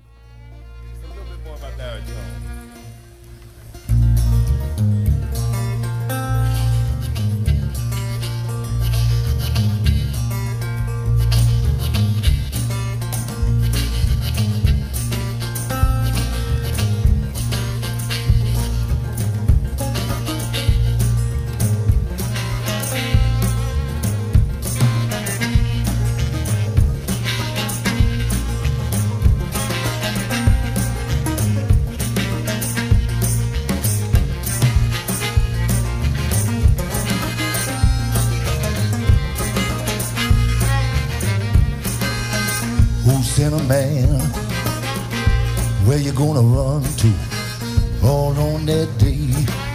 S2: In a man, where you gonna run to all on that day?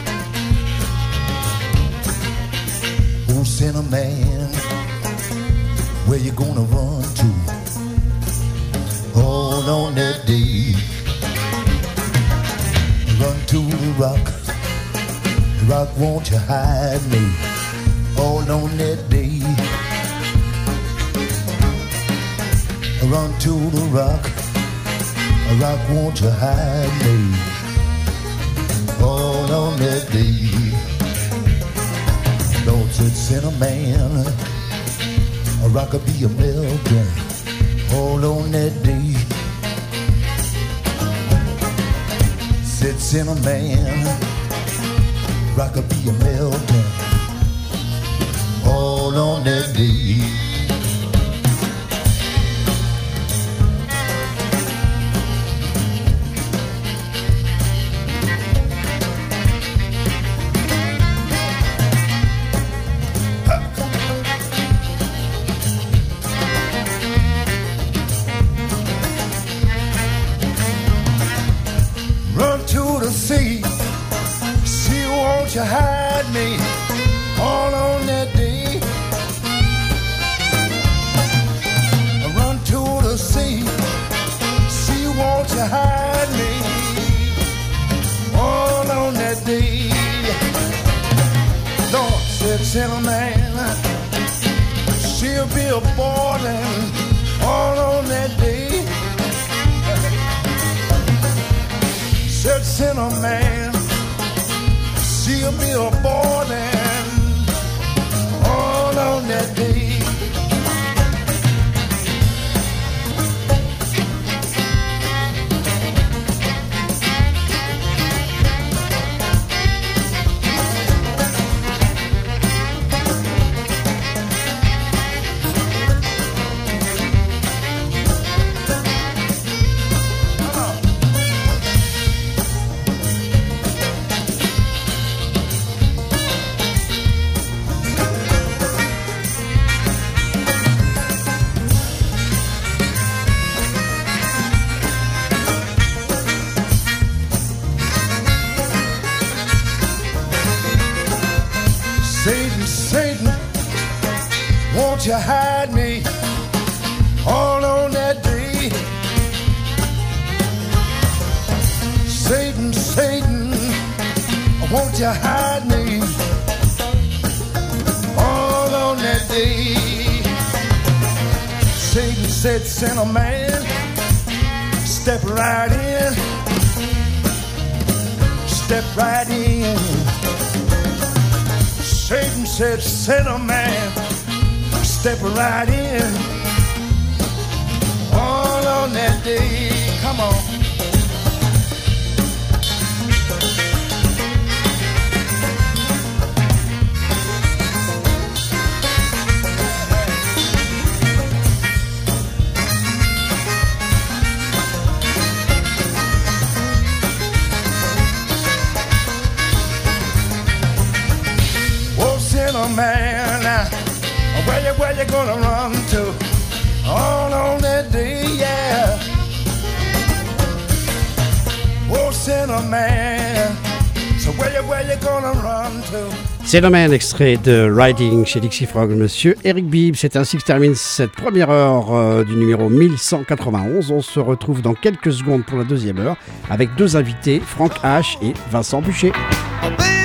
S2: Oh, send a man, where you gonna run to all on that day? Run to the rock, rock, won't you hide me all on that day? Run to the rock, rock, won't you hide me all on that day? Lord said, send a man, a rock could be a melting all on that day. Said, send a man, rock could be a melting all on that day. You hide me all on that day. Run to the sea, sea, won't you hide me all on that day? Lord said, send a man, she'll be a boarding all on that day. Said, send a man, she'll be a boarding all on that day. You hide me all on that day. Satan, Satan, won't you hide me all on that day? Satan said, send a man, step right in, step right in. Satan said, send a man, step right in all on that day. Come on. Oh, sinner man, where you, where you gonna run to all on that day, yeah. Oh, Cinnamon. So where you, where you gonna run to?
S1: C'est le même extrait de Riding chez Dixie Frog, monsieur Eric Bibb. C'est ainsi que se termine cette première heure euh, du numéro mille cent quatre-vingt-onze. On se retrouve dans quelques secondes pour la deuxième heure avec deux invités, Frank H et Vincent Bucher.
S2: Oh, baby.